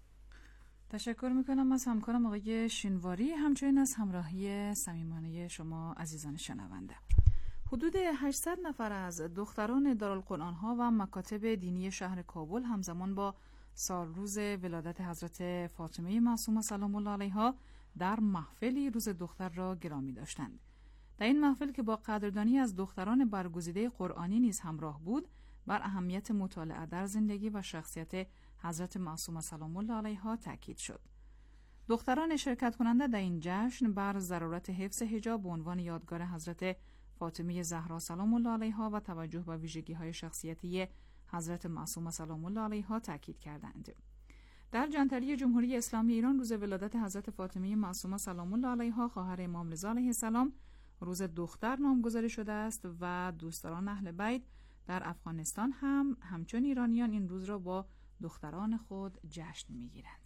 Speaker 9: تشکر میکنم از همکارم آقای شینواری، همچنین از همراهی صمیمانه شما عزیزان شنونده. حدود هشتصد نفر از دختران دارالقرآن‌ها و مکاتب دینی شهر کابل همزمان با سالروز ولادت حضرت فاطمه معصومه سلام الله علیها در محفلی روز دختر را گرامی داشتند. در این محفل که با قدردانی از دختران برگزیده قرآنی نیز همراه بود، بر اهمیت مطالعه در زندگی و شخصیت حضرت معصومه سلام الله علیها تاکید شد. دختران شرکت کننده در این جشن بر ضرورت حفظ حجاب به عنوان یادگار حضرت فاطمه زهرا سلام الله علیها و توجه به ویژگی‌های شخصیتی حضرت معصومه سلام الله علیها تاکید کردند. در جنتری جمهوری اسلامی ایران روز ولادت حضرت فاطمه معصومه سلام الله علیها خواهر امام رضا علیه السلام روز دختر نامگذاری شده است و دوستداران اهل بیت در افغانستان هم همچون ایرانیان این روز را با دختران خود جشن می‌گیرند.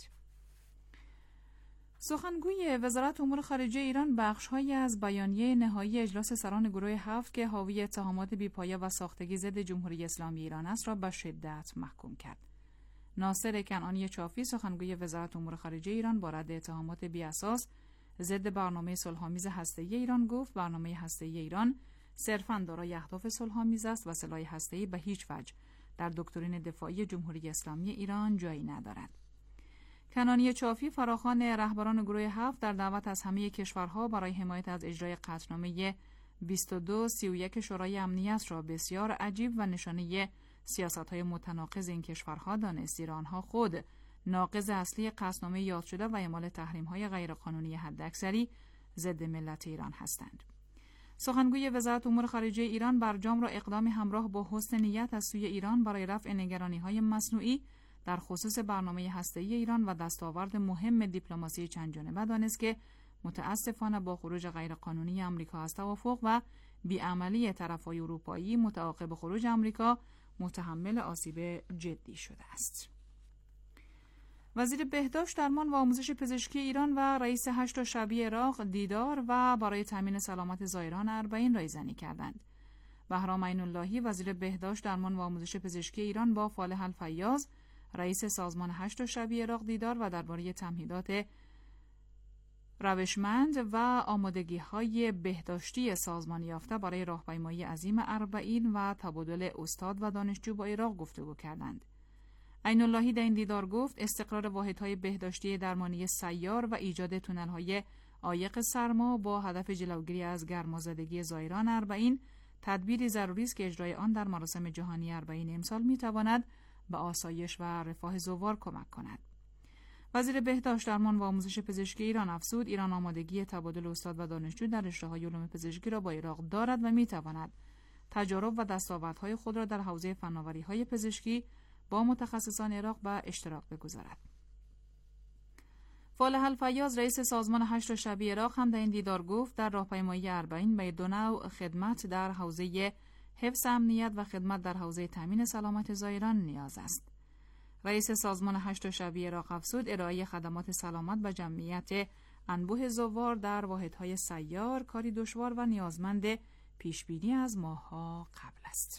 Speaker 9: سخنگوی وزارت امور خارجه ایران بخش‌هایی از بیانیه نهایی اجلاس سران گروه هفت که حاوی اتهامات بی‌پایه و ساختگی ضد جمهوری اسلامی ایران است را به شدت محکوم کرد. ناصر کنعانی چافی، سخنگوی وزارت امور خارجه ایران، با رد اتهامات بی‌اساس ضد برنامه صلح‌آمیز هسته‌ای ایران گفت برنامه هسته‌ای ایران صرفاً دارای اهداف صلح‌آمیز است و سلاح هسته‌ای به هیچ وجه در دکترین دفاعی جمهوری اسلامی ایران جایی ندارد. کنعانی چافی فراخوان رهبران گروه هفت در دعوت از همه کشورها برای حمایت از اجرای قطعنامه بیست و دو سی و یک شورای امنیت را بسیار عجیب و نشانه سیاست‌های متناقض این کشورها دانست، زیرا آنها خود ناقض اصلی قطعنامه یاد شده و اعمال تحریم‌های غیرقانونی حداکثری ضد ملت ایران هستند. سخنگوی وزارت امور خارجه ایران برجام را اقدام همراه با حسن نیت از سوی ایران برای رفع نگرانی‌های مصنوعی در خصوص برنامه هسته‌ای ایران و دستاورد مهم دیپلماسی چندجانبه دانست که متاسفانه با خروج غیرقانونی آمریکا از توافق و بی‌عملی طرف‌های اروپایی متعاقب خروج آمریکا متحمل آسیب جدی شده است. وزیر بهداشت، درمان و آموزش پزشکی ایران و رئیس هشت شعبی عراق دیدار و برای تامین سلامت زائران اربعین رایزنی کردند. بهرام عین اللهی، وزیر بهداشت، درمان و آموزش پزشکی ایران، با فالح الفیاض، رئیس سازمان هشت شعبی عراق دیدار و درباره تمهیدات روشمند و آمادگی‌های بهداشتی سازمان یافته برای راهپیمایی عظیم اربعین و تبادل استاد و دانشجو با عراق گفتگو کردند. عین اللهی در این دیدار گفت استقرار واحدهای بهداشتی درمانی سیار و ایجاد تونل‌های عایق سرما با هدف جلوگیری از گرمازدگی زائران اربعین
Speaker 6: تدبیری ضروری است که اجرای آن در مراسم جهانی اربعین امسال میتواند به آسایش و رفاه زوار کمک کند. وزیر بهداشت، درمان و آموزش پزشکی ایران افزود ایران آمادگی تبادل استاد و دانشجو در رشته‌های علوم پزشکی را با عراق دارد و میتواند تجارب و دستاوردهای خود را در حوزه فناوری‌های پزشکی با متخصصان عراق به اشتراک بگذارد. فالح الفیاض رئیس سازمان هشت شبی عراق هم در این دیدار گفت در راهپیمایی اربعین به دو نوع خدمت در حوزه حفظ امنیت و خدمت در حوزه تامین سلامت زائران نیاز است. رئیس سازمان هشت شبی عراق افزود ارائه خدمات سلامت و جمعیت انبوه زوار در واحدهای سیار کاری دشوار و نیازمند پیشبینی از ماه‌ها قبل است.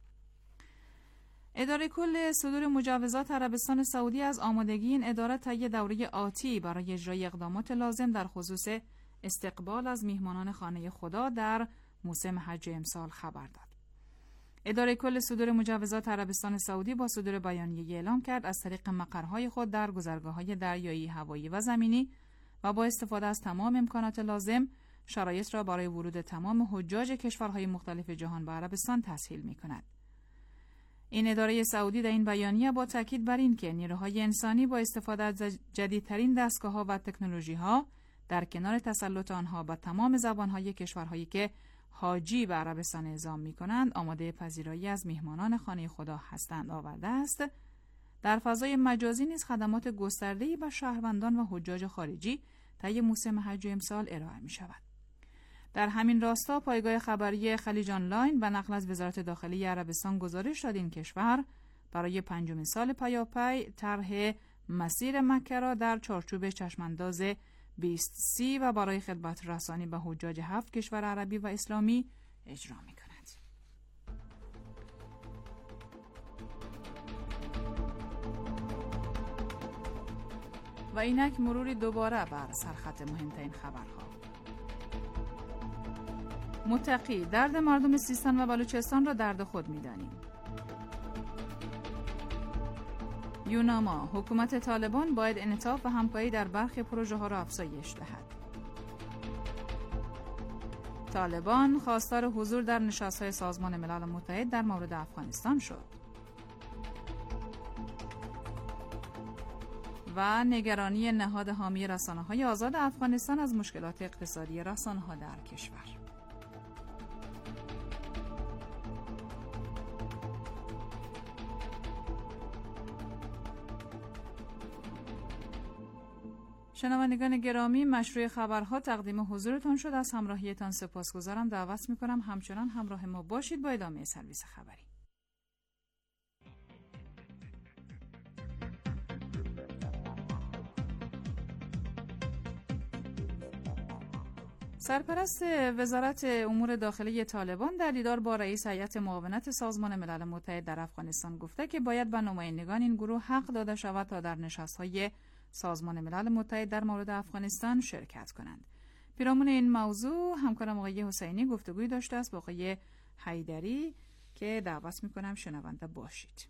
Speaker 6: اداره کل صدور مجوزات عربستان سعودی از آمادگی این اداره طی دوره آتی برای اجرای اقدامات لازم در خصوص استقبال از میهمانان خانه خدا در موسم حج امسال خبر داد. اداره کل صدور مجوزات عربستان سعودی با صدور بیانیه اعلام کرد از طریق مقرهای خود در گذرگاه‌های دریایی، هوایی و زمینی و با استفاده از تمام امکانات لازم شرایط را برای ورود تمام حجاج کشورهای مختلف جهان به عربستان تسهیل می‌کند. این اداره سعودی در این بیانیه با تاکید بر این که نیروهای انسانی با استفاده از جدیدترین دستگاه‌ها و تکنولوژی‌ها در کنار تسلط آنها به تمام زبان‌های کشورهایی که حاجی به عربستان اعزام می‌کنند آماده پذیرایی از میهمانان خانه خدا هستند آورده است. در فضای مجازی نیز خدمات گسترده‌ای به شهروندان و حجاج خارجی طی موسم حج امسال ارائه می‌شود. در همین راستا پایگاه خبری خلیج آنلاین و نقل از وزارت داخلی عربستان گزارش داد این کشور برای پنجمین سال پیاپی طرح مسیر مکه را در چارچوب چشمانداز بیست سی و برای خدمت رسانی به حجاج هفت کشور عربی و اسلامی اجرا می کند. و اینک مروری دوباره بر سرخط مهمترین خبرها. متقی درد مردم سیستان و بلوچستان را درد خود می‌دانیم. یوناما حکومت طالبان باید انعطاف و همکاری در برخی پروژه ها را افزایش دهد. طالبان خواستار حضور در نشست‌های سازمان ملل متحد در مورد افغانستان شد. و نگرانی نهاد حامی رسانه‌های آزاد افغانستان از مشکلات اقتصادی رسانه‌ها در کشور. شنوندگان گرامی، مشروع خبرها تقدیم حضورتان شد. از همراهیتان سپاسگزارم. دعوت می‌کنم همچنان همراه ما باشید با ادامه سرویس خبری. سرپرست وزارت امور داخلی طالبان در دیدار با رئیس هیئت معاونت سازمان ملل متحد در افغانستان گفته که باید به نمایندگان این گروه حق داده شود تا در نشست‌های سازمان ملل متحد در مورد افغانستان شرکت کنند. پیرامون این موضوع همکارم آقای حسینی گفتگوی داشته است با آقای حیدری که دعوت میکنم شنونده باشید.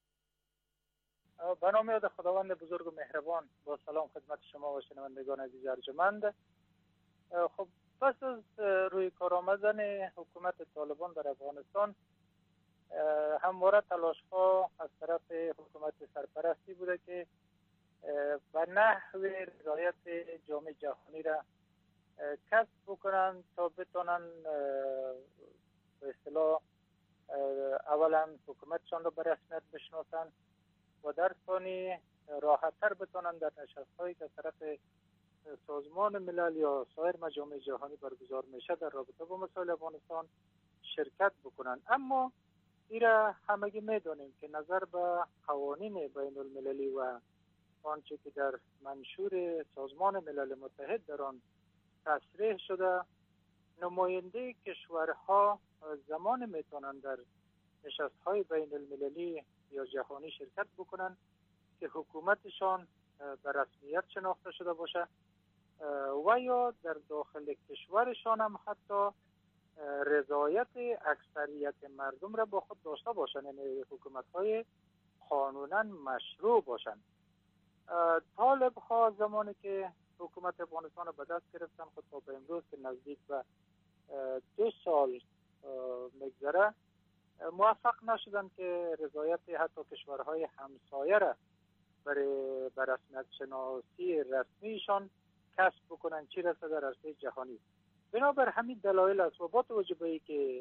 Speaker 7: به نام یاد خداوند بزرگ و مهربان، با سلام خدمت شما و شنوندگان عزیز ارجمند. خب پس از روی کار آمدن حکومت طالبان در افغانستان همواره تلاش‌ها از طرف حکومت سرپرستی بوده که به نحو رضایت جامعه جهانی را کسب بکنند تا بتونن به اصطلاح اولا حکومتشان را به رسمیت بشناسند و در ثانی راحت‌تر بتونن در نشست‌هایی که طرف سازمان ملل یا سایر مجامع جهانی برگزار میشه در رابطه با مسائل افغانستان شرکت بکنن. اما ایرا همگی میدونیم که نظر به قوانین بین المللی و آنچه که در منشور سازمان ملل متحد در آن تصریح شده، نماینده کشورها زمان میتونن در نشست‌های بین المللی یا جهانی شرکت بکنن که حکومتشان به رسمیت شناخته شده باشه و یا در داخل کشورشان هم حتی رضایت اکثریت مردم را با خود داشته باشن، یعنی حکومت‌های قانونا مشروع باشن. طالب ها زمانی که حکومت افغانستان را به دست گرفتن خود تا به امروز که نزدیک به دو سال میگذره موفق نشدن که رضایت حتی کشورهای همسایه را برای به رسمیت شناسی رسمیشان کسب بکنن، چی رسه در عرصه جهانی. بنابر همین دلایل است و با توجه به اینکه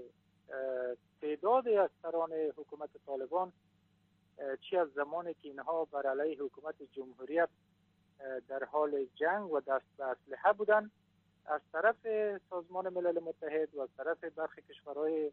Speaker 7: تعدادی از سران حکومت طالبان چی از زمانی که اینها بر علیه حکومت جمهوریت در حال جنگ و دست به اسلحه بودن، از طرف سازمان ملل متحد و از طرف برخی کشورهای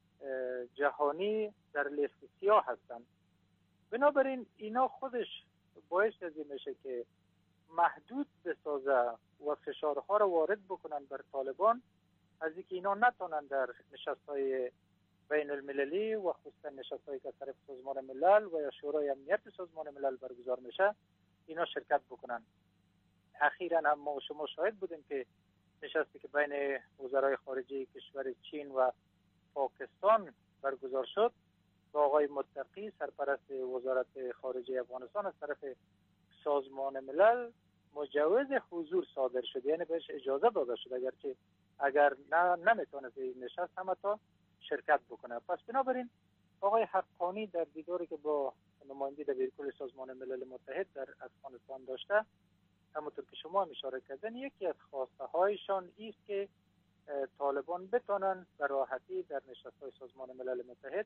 Speaker 7: جهانی در لیست سیاه هستند. بنابراین اینا خودش باعث از این میشه که محدود بسازه و فشارها را وارد بکنن بر طالبان، از اینکه اینا نتونن در نشست‌های بین المللی و خصوصا نشست‌هایی که از طرف سازمان ملل و یا شورای امنیت سازمان ملل برگزار میشه اینا شرکت بکنن. اخیراً هم ما شما شاهد بودیم که نشستی که بین وزرای خارجه کشور چین و پاکستان برگزار شد با آقای متقی سرپرست وزارت خارجه افغانستان از طرف سازمان ملل مجوز حضور صادر شد، یعنی بهش اجازه داده شد اگرچه اگر نه نمیتونه به این نشست هم تا شرکت بکنه. پس بنابراین آقای حقانی در دیداری که با نماینده دبیرکل سازمان ملل متحد در افغانستان داشته، همونطور که شما هم اشاره کردن، یکی از خواسته هایشان است که طالبان بتونن به راحتی در نشست‌های سازمان ملل متحد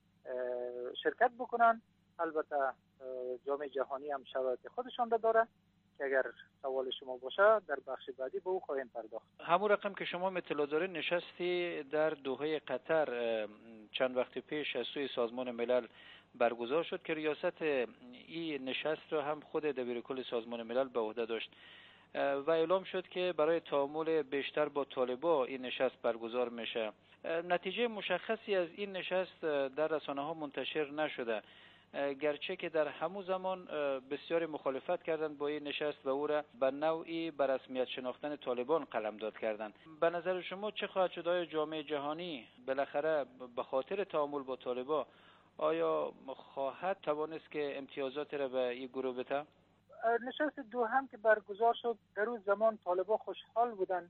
Speaker 7: شرکت بکنن. البته جامعه جهانی هم شرایط خودشان را داره که اگر سوال شما باشه در بخش بعدی به او خواهیم پرداخت.
Speaker 4: همون رقم که شما اطلاع دارید نشستی در دوحه قطر چند وقت پیش از سوی سازمان ملل برگزار شد که ریاست این نشست را هم خود دبیرکل سازمان ملل به عهده داشت و اعلام شد که برای تعامل بیشتر با طالبان این نشست برگزار میشه. نتیجه مشخصی از این نشست در رسانه‌ها منتشر نشده، گرچه که در همون زمان بسیاری مخالفت کردند با این نشست و او را به نوعی به رسمیت شناختن طالبان قلمداد کردند. به نظر شما چه خواهد شد؟ آیا جامعه جهانی بالاخره به خاطر تعامل با طالبان آیا خواهد توانست که امتیازات را به این گروه بده؟
Speaker 7: نشست دو هم که برگزار شد در اون زمان طالبان خوشحال بودن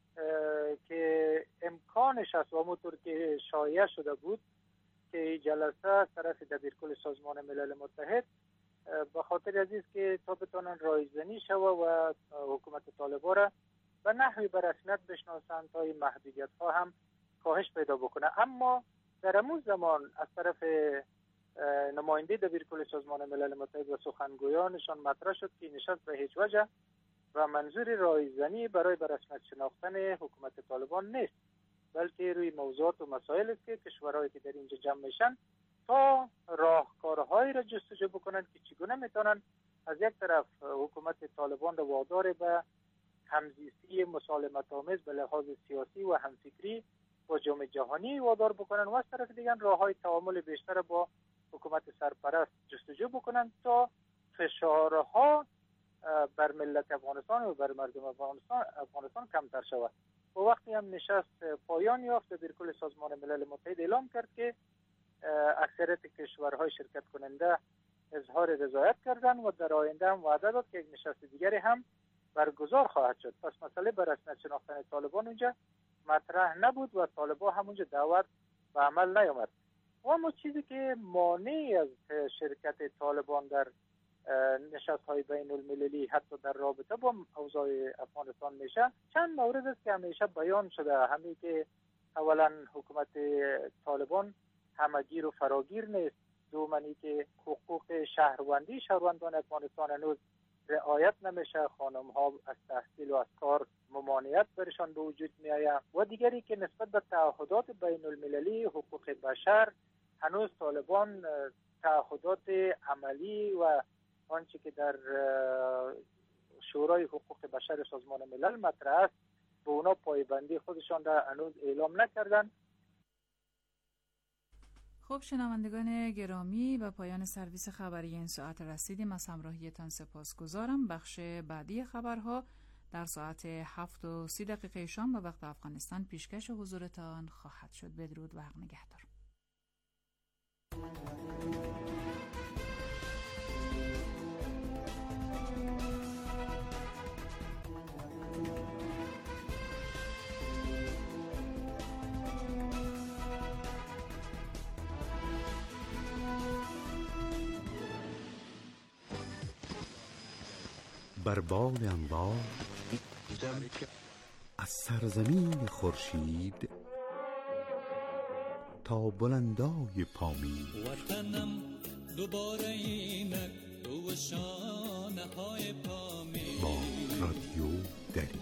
Speaker 7: که امکانش هست و همونطور که شایع شده بود که جلسه از طرف دبیرکل سازمان ملل متحد به خاطر عزیز که تا بتونن رایزنی شوه و حکومت طالبان را به نحوی به رسمیت بشناسند تا این محدودیت ها هم کاهش پیدا بکنه. اما در همون زمان از طرف نماینده دبیرکل سازمان ملل متحد و سخنگویانشان مطرح شد که نشست به هیچ وجه و منظور رایزنی برای به رسمیت شناختن حکومت طالبان نیست، بلکه روی موضوعات و مسائل است که کشورهایی که در اینجا جمع میشن تا راهکارهایی را جستجو بکنند که چگونه میتونن از یک طرف حکومت طالبان را وادار به همزیستی مسالمت آمیز به لحاظ سیاسی و همفکری با جامعه جهانی وادار بکنن و از طرف دیگر راههای تعامل بیشتر با حکومت سرپرست جستجو بکنن تا فشارها بر ملت افغانستان و بر مردم افغانستان افغانستان کمتر شود. و وقتی هم نشست پایان یافت دبیرکل سازمان ملل متحد اعلام کرد که اکثریت کشورهای شرکت کننده اظهار رضایت کردند و در آینده هم وعده داد که یک نشست دیگری هم برگزار خواهد شد. پس مسئله بر رسمیت شناختن طالبان اونجا مطرح نبود و طالبان هم اونجا دعوت به عمل نیامد. و اما چیزی که مانع از شرکت طالبان در نشست‌های بین المللی حتی در رابطه با اوضاع افغانستان میشه چند مورد است که همیشه بیان شده. همین که اولا حکومت طالبان همگیر و فراگیر نیست، دومانی که حقوق شهروندی شهروندان افغانستان هنوز رعایت نمیشه، خانم ها از تحصیل و از کار ممانعت برشان به وجود میآید، و دیگری که نسبت به تعهدات بین المللی حقوق بشر هنوز طالبان تعهدات عملی و آنچه که در شورای حقوق بشر سازمان ملل مطرح است به اونا پایبندی خودشان را هنوز اعلام نکردند.
Speaker 6: خب شنوندگان گرامی، به پایان سرویس خبری این ساعت رسیدیم. از همراهیتان سپاسگزارم. بخش بعدی خبرها در ساعت هفت و سی دقیقه شام به وقت افغانستان پیشکش حضورتان خواهد شد. بدرود و حق نگهدار.
Speaker 5: بر بال انوار از سرزمین خورشید تا بلندای پامین.
Speaker 8: وطنم دوباره اینک تو شانه های پامین.
Speaker 5: با رادیو دری.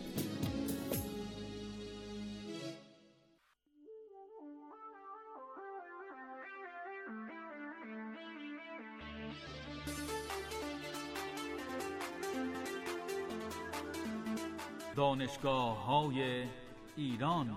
Speaker 23: دانشگاه‌های ایران.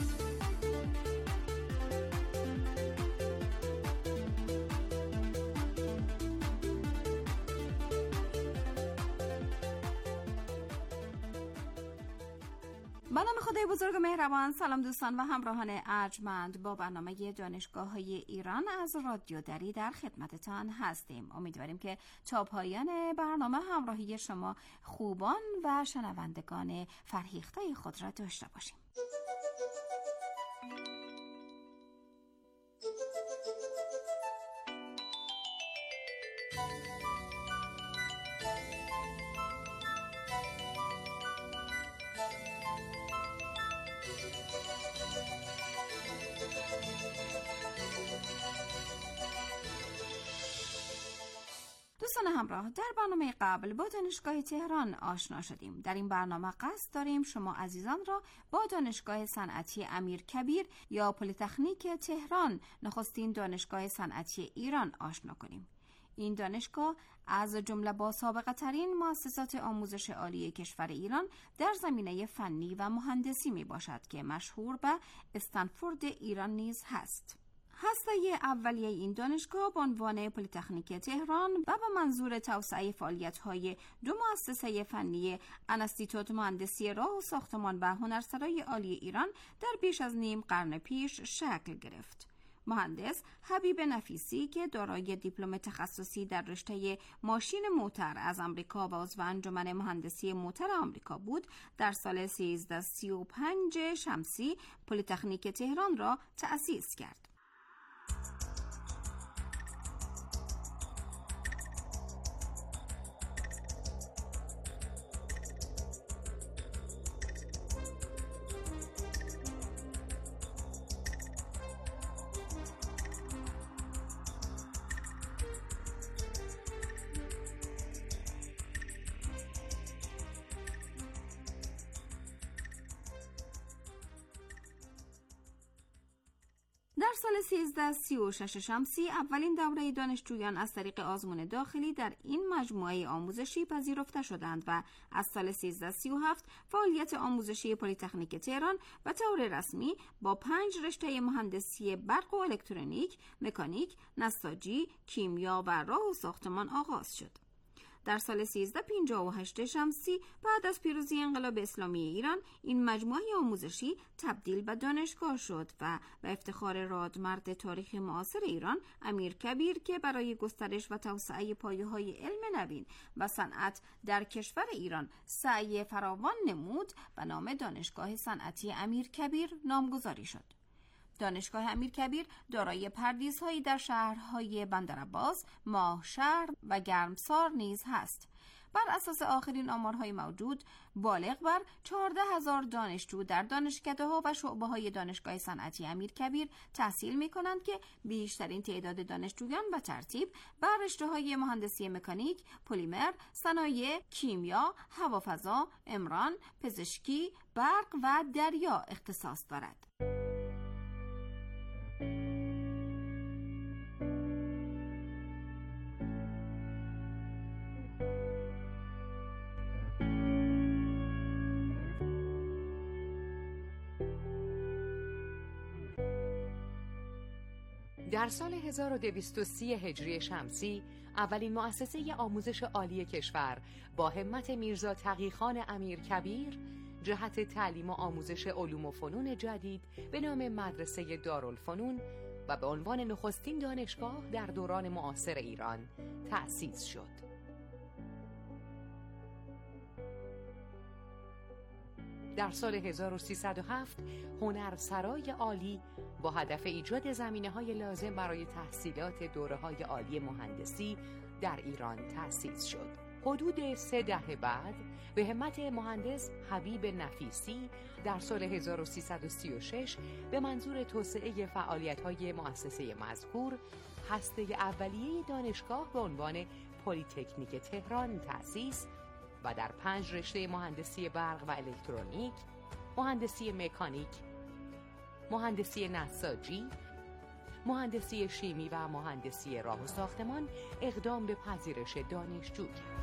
Speaker 2: به نام خدای بزرگ و مهربان. سلام دوستان و همراهان ارجمند، با برنامه دانشگاه‌های ایران از رادیو دری در خدمتتان هستیم. امیدواریم که تا پایان برنامه همراهی شما خوبان و شنوندگان فرهیخته خود را داشته باشیم. دوستان همراه، در برنامه قبل با دانشگاه تهران آشنا شدیم. در این برنامه قصد داریم شما عزیزان را با دانشگاه صنعتی امیرکبیر یا پلی‌تکنیک تهران، نخستین دانشگاه صنعتی ایران، آشنا کنیم. این دانشگاه از جمله با سابقه ترین مؤسسات آموزش عالی کشور ایران در زمینه فنی و مهندسی می باشد که مشهور به استنفورد ایران نیز هست. هسته اولیه این دانشگاه به عنوان پلی‌تکنیک تهران و به منظور توسعه فعالیت‌های دو مؤسسه فنی انستیتوت مهندسی راه و ساختمان و هنرسرای عالی ایران در بیش از نیم قرن پیش شکل گرفت. مهندس حبیب نفیسی که دارای دیپلم تخصصی در رشته ماشین موتر از آمریکا و عضو انجمن مهندسی موتر آمریکا بود، در سال سیزده سی و پنج شمسی پلی‌تکنیک تهران را تأسیس کرد. در سال سیزده سی و شش شمسی اولین دوره دانشجویان از طریق آزمون داخلی در این مجموعه آموزشی پذیرفته شدند و از سال سیزده سی و هفت فعالیت آموزشی پلی‌تکنیک تهران به طور رسمی با پنج رشته مهندسی برق و الکترونیک، مکانیک، نساجی، کیمیا و راه و ساختمان آغاز شد. در سال سیزده پنجاه و هشت شمسی بعد از پیروزی انقلاب اسلامی ایران این مجموعه آموزشی تبدیل به دانشگاه شد و به افتخار رادمرد تاریخ معاصر ایران امیرکبیر که برای گسترش و توسعه پایه‌های علم نوین و صنعت در کشور ایران سعی فراوان نمود به نام دانشگاه صنعتی امیرکبیر نامگذاری شد. دانشگاه امیرکبیر دارای پردیس‌هایی در شهرهای بندرعباس، ماهشهر و گرمسار نیز هست. بر اساس آخرین آمارهای موجود، بالغ بر چهارده هزار دانشجو در دانشکده‌ها و شعبه‌های دانشگاه صنعتی امیرکبیر تحصیل می‌کنند که بیشترین تعداد دانشجویان به ترتیب بر رشته‌های مهندسی مکانیک، پلیمر، صنایع، کیمیا، هوافضا، عمران، پزشکی، برق و دریا اختصاص دارد.
Speaker 24: در سال هزار و دویست و سی هجری شمسی اولین مؤسسه آموزش عالی کشور با همت میرزا تقی‌خان امیرکبیر جهت تعلیم و آموزش علوم و فنون جدید به نام مدرسه دارالفنون و به عنوان نخستین دانشگاه در دوران معاصر ایران تأسیس شد. در سال هزار و سیصد و هفت هنرسرای عالی با هدف ایجاد زمینه‌های لازم برای تحصیلات دوره‌های عالی مهندسی در ایران تأسیس شد. حدود سه دهه بعد به همت مهندس حبیب نفیسی در سال هزار و سیصد و سی و شش به منظور توسعه فعالیت‌های مؤسسه مذکور هسته اولیه دانشگاه به عنوان پلی‌تکنیک تهران تأسیس و در پنج رشته مهندسی برق و الکترونیک، مهندسی مکانیک، مهندسی نساجی، مهندسی شیمی و مهندسی راه و ساختمان اقدام به پذیرش دانشجو کرد.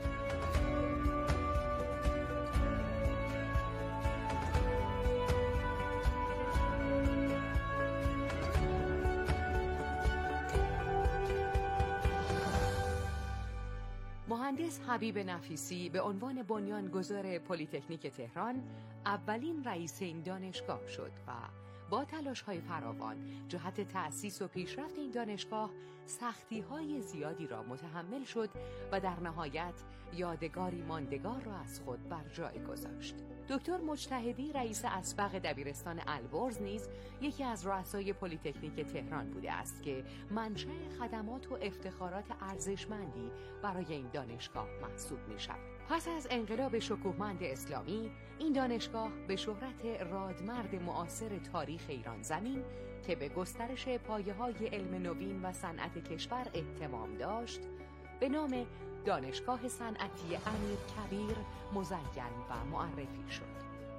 Speaker 24: مهندس حبیب نفیسی به عنوان بنیانگذار پلی‌تکنیک تهران اولین رئیس این دانشگاه شد و با تلاش‌های فراوان جهت تأسیس و پیشرفت این دانشگاه سختی‌های زیادی را متحمل شد و در نهایت یادگاری ماندگار را از خود بر جای گذاشت. دکتر مجتهدی رئیس اسبق دبیرستان البرز نیز یکی از رؤسای پلی‌تکنیک تهران بوده است که منشأ خدمات و افتخارات ارزشمندی برای این دانشگاه محسوب می‌شود. پس از انقلاب شکوهمند اسلامی، این دانشگاه به شهرت رادمرد معاصر تاریخ ایران زمین که به گسترش پایه‌های علم نوین و صنعت کشور اهتمام داشت، به نام دانشگاه صنعتی امیر کبیر مزین و معرفی شد.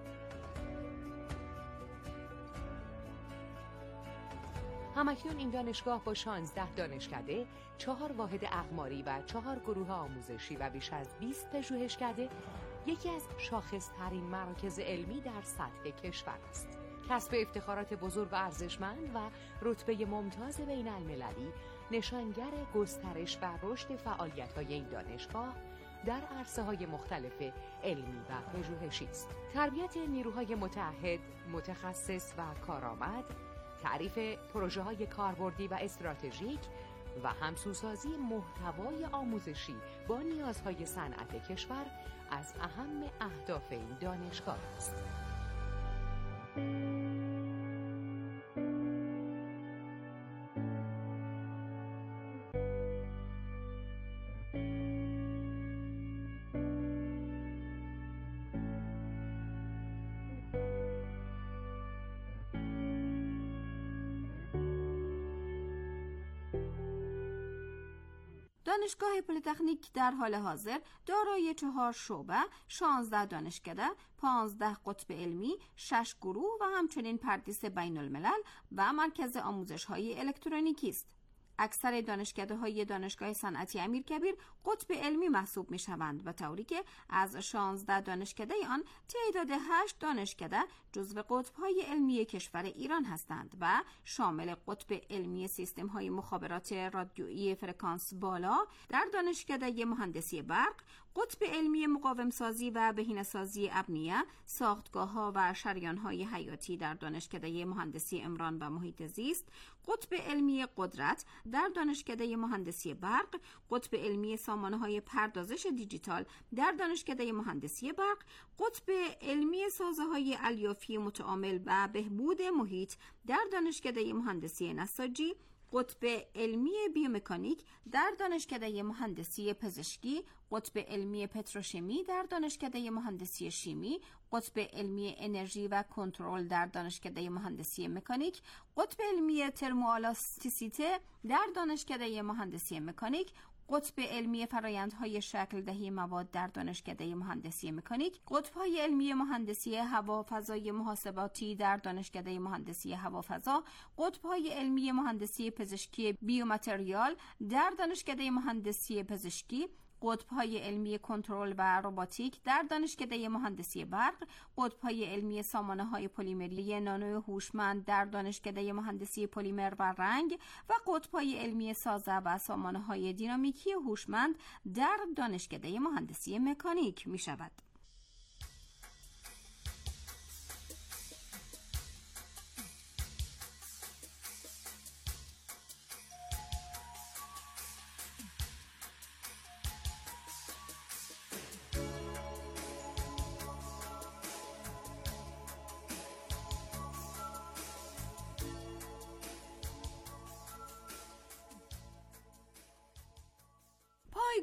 Speaker 24: همکنون این دانشگاه با شانزده دانشکده، چهار واحد اقماری و چهار گروه آموزشی و بیش از بیست پژوهشکده یکی از شاخص‌ترین مراکز علمی در سطح کشور است. کسب افتخارات بزرگ و ارزشمند و رتبه ممتاز بین المللی نشانگر گسترش و رشد فعالیت‌های این دانشگاه در عرصه‌های مختلف علمی و پژوهشی است. تربیت نیروهای متعهد، متخصص و کارآمد، تعریف پروژه‌های کاربردی و استراتژیک و همسوسازی محتوای آموزشی با نیازهای صنعت کشور از اهم اهداف این دانشگاه است.
Speaker 2: دانشگاه پلی‌تکنیک در حال حاضر دارای چهار شعبه، شانزده دانشکده، پانزده قطب علمی، شش گروه و همچنین پردیس بین الملل و مرکز آموزش‌های الکترونیکی است. اکثر دانشکده‌های دانشگاه صنعتی امیرکبیر قطب علمی محسوب می‌شوند و طوری که از شانزده دانشکده آن تعداد هشت دانشکده جزو قطب‌های علمی کشور ایران هستند و شامل قطب علمی سیستم‌های مخابرات رادیویی فرکانس بالا در دانشکده مهندسی برق، قطب علمی مقاومسازی و بهینه‌سازی ابنیه، ساختگاه‌ها و شریان‌های حیاتی در دانشکده مهندسی عمران و محیط زیست، قطب علمی قدرت در دانشکده مهندسی برق، قطب علمی سامانه‌های پردازش دیجیتال در دانشکده مهندسی برق، قطب علمی سازه‌های الیافی متعامل و بهبود محیط در دانشکده مهندسی نساجی، قطب علمی بیومکانیک در دانشکده مهندسی پزشکی، قطب علمی پتروشیمی در دانشکده مهندسی شیمی، قطب علمی انرژی و کنترل در دانشکده مهندسی مکانیک، قطب علمی ترموالاستیسیته در دانشکده مهندسی مکانیک، قطب علمی فرایندهای شکل دهی مواد در دانشکده مهندسی مکانیک، قطب‌های علمی مهندسی هوافضای محاسباتی در دانشکده مهندسی هوافضا، قطب‌های علمی مهندسی پزشکی بیومتریال در دانشکده مهندسی پزشکی، قطب‌های علمی کنترل و روباتیک در دانشکده مهندسی برق، قطب‌های علمی سامانه‌های پلیمری نانو هوشمند در دانشکده مهندسی پلیمر و رنگ و قطب‌های علمی سازه و سامانه‌های دینامیکی هوشمند در دانشکده مهندسی مکانیک می‌شود.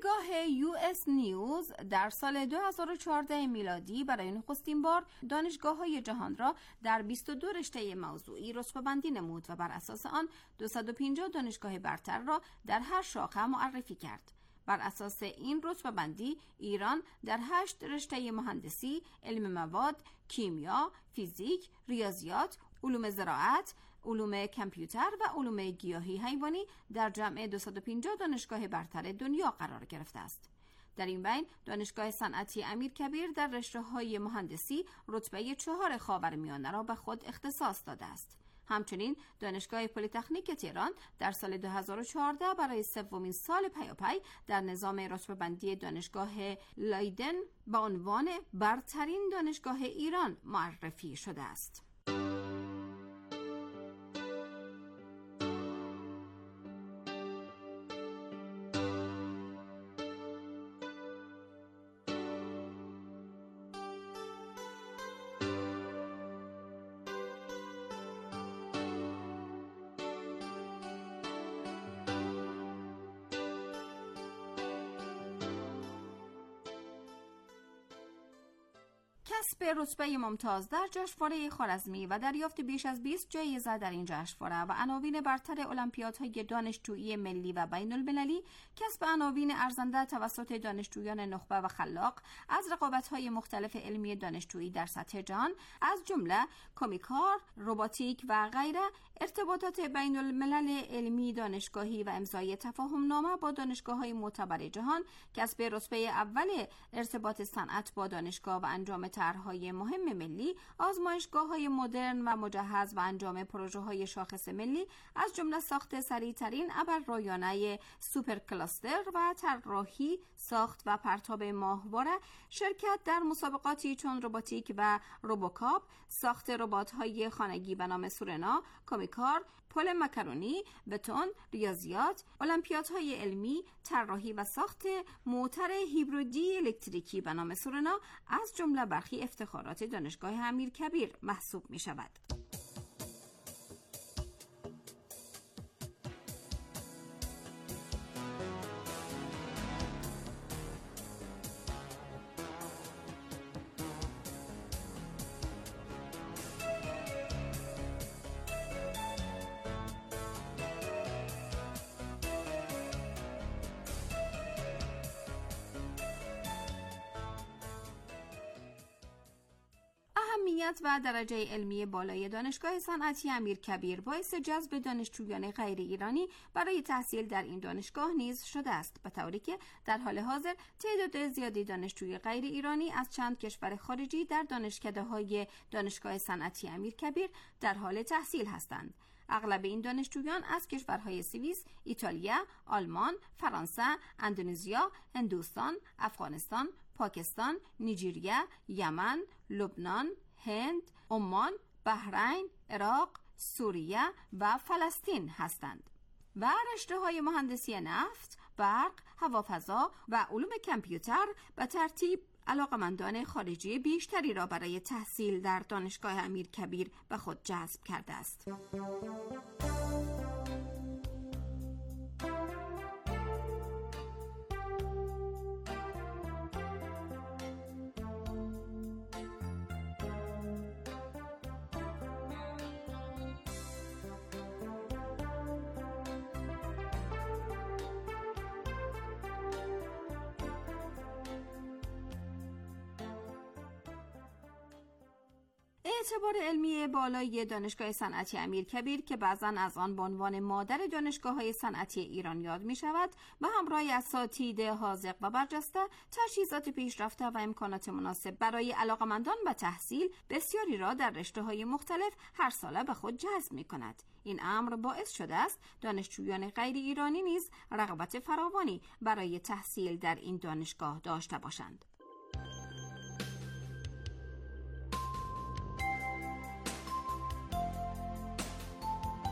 Speaker 2: روزنامه‌نگاه یو اس نیوز در سال دو هزار و چهارده میلادی برای نخستین بار دانشگاه‌های جهان را در بیست و دو رشته موضوعی رتبه‌بندی نمود و بر اساس آن دویست و پنجاه دانشگاه برتر را در هر شاخه معرفی کرد. بر اساس این رتبه‌بندی ایران در هشت رشته مهندسی، علم مواد، کیمیا، فیزیک، ریاضیات، علوم زراعت، علوم کامپیوتر و علوم گیاهی حیوانی در جمع دویست و پنجاه دانشگاه برتر دنیا قرار گرفته است. در این بین دانشگاه صنعتی امیرکبیر در رشته‌های مهندسی رتبه چهار خاورمیانه را به خود اختصاص داده است. همچنین دانشگاه پلی‌تکنیک تهران در سال دو هزار و چهارده برای سومین سال پیاپی در نظام رتبه‌بندی دانشگاه لایدن به عنوان برترین دانشگاه ایران معرفی شده است. کسب رتبه ممتاز در جشنواره خوارزمی و دریافت بیش از بیست جایزه در این جشنواره و عناوین برتر المپیادهای دانشجویی ملی و بین المللی، کسب عناوین ارزنده توسط دانشجویان نخبه و خلاق از رقابت‌های مختلف علمی دانشجویی در سطح جهان از جمله کمیکار، روباتیک و غیره، ارتباطات بین الملل علمی دانشگاهی و امضای تفاهمنامه با دانشگاه‌های معتبر جهان، کسب رتبه اول ارتباط صنعت با دانشگاه و انجام طرح‌های مهم ملی، آزمایشگاه‌های مدرن و مجهز و انجام پروژه‌های شاخص ملی از جمله ساخت سریع‌ترین ابررایانه سوپر کلاستر و طراحی، ساخت و پرتاب ماهواره، شرکت در مسابقاتی چون روباتیک و روبوکاپ، ساخت ربات‌های خانگی به نام سورنا، کمیکار، پل مکرونی، بتون، ریاضیات، المپیادهای علمی، طراحی و ساخت موتور هیبریدی الکتریکی به نام سورنا از جمله برخی افتخارات دانشگاه امیرکبیر محسوب می شود. اهمیت و درجه علمی بالای دانشگاه صنعتی امیرکبیر باعث جذب دانشجویان غیر ایرانی برای تحصیل در این دانشگاه نیز شده است، به طوری که در حال حاضر تعداد زیادی دانشجوی غیر ایرانی از چند کشور خارجی در دانشکده‌های دانشگاه صنعتی امیرکبیر در حال تحصیل هستند. اغلب این دانشجویان از کشورهای سوئیس، ایتالیا، آلمان، فرانسه، اندونزیا، هندوستان، افغانستان، پاکستان، نیجریه، یمن، لبنان، هند، عمان، بحرین، عراق، سوریه و فلسطین هستند. و رشته‌های مهندسی نفت، برق، هوافضا و علوم کامپیوتر به ترتیب علاقمندان خارجی بیشتری را برای تحصیل در دانشگاه امیرکبیر به خود جذب کرده است. اعتبار علمی بالای دانشگاه صنعتی امیرکبیر که بعضاً از آن به عنوان مادر دانشگاه‌های صنعتی ایران یاد می‌شود، به همراه اساتید حاذق و برجسته، تجهیزات پیشرفته و امکانات مناسب برای علاقمندان به تحصیل، بسیاری را در رشته‌های مختلف هر ساله به خود جذب می‌کند. این امر باعث شده است دانشجویان غیر ایرانی نیز رغبت فراوانی برای تحصیل در این دانشگاه داشته باشند.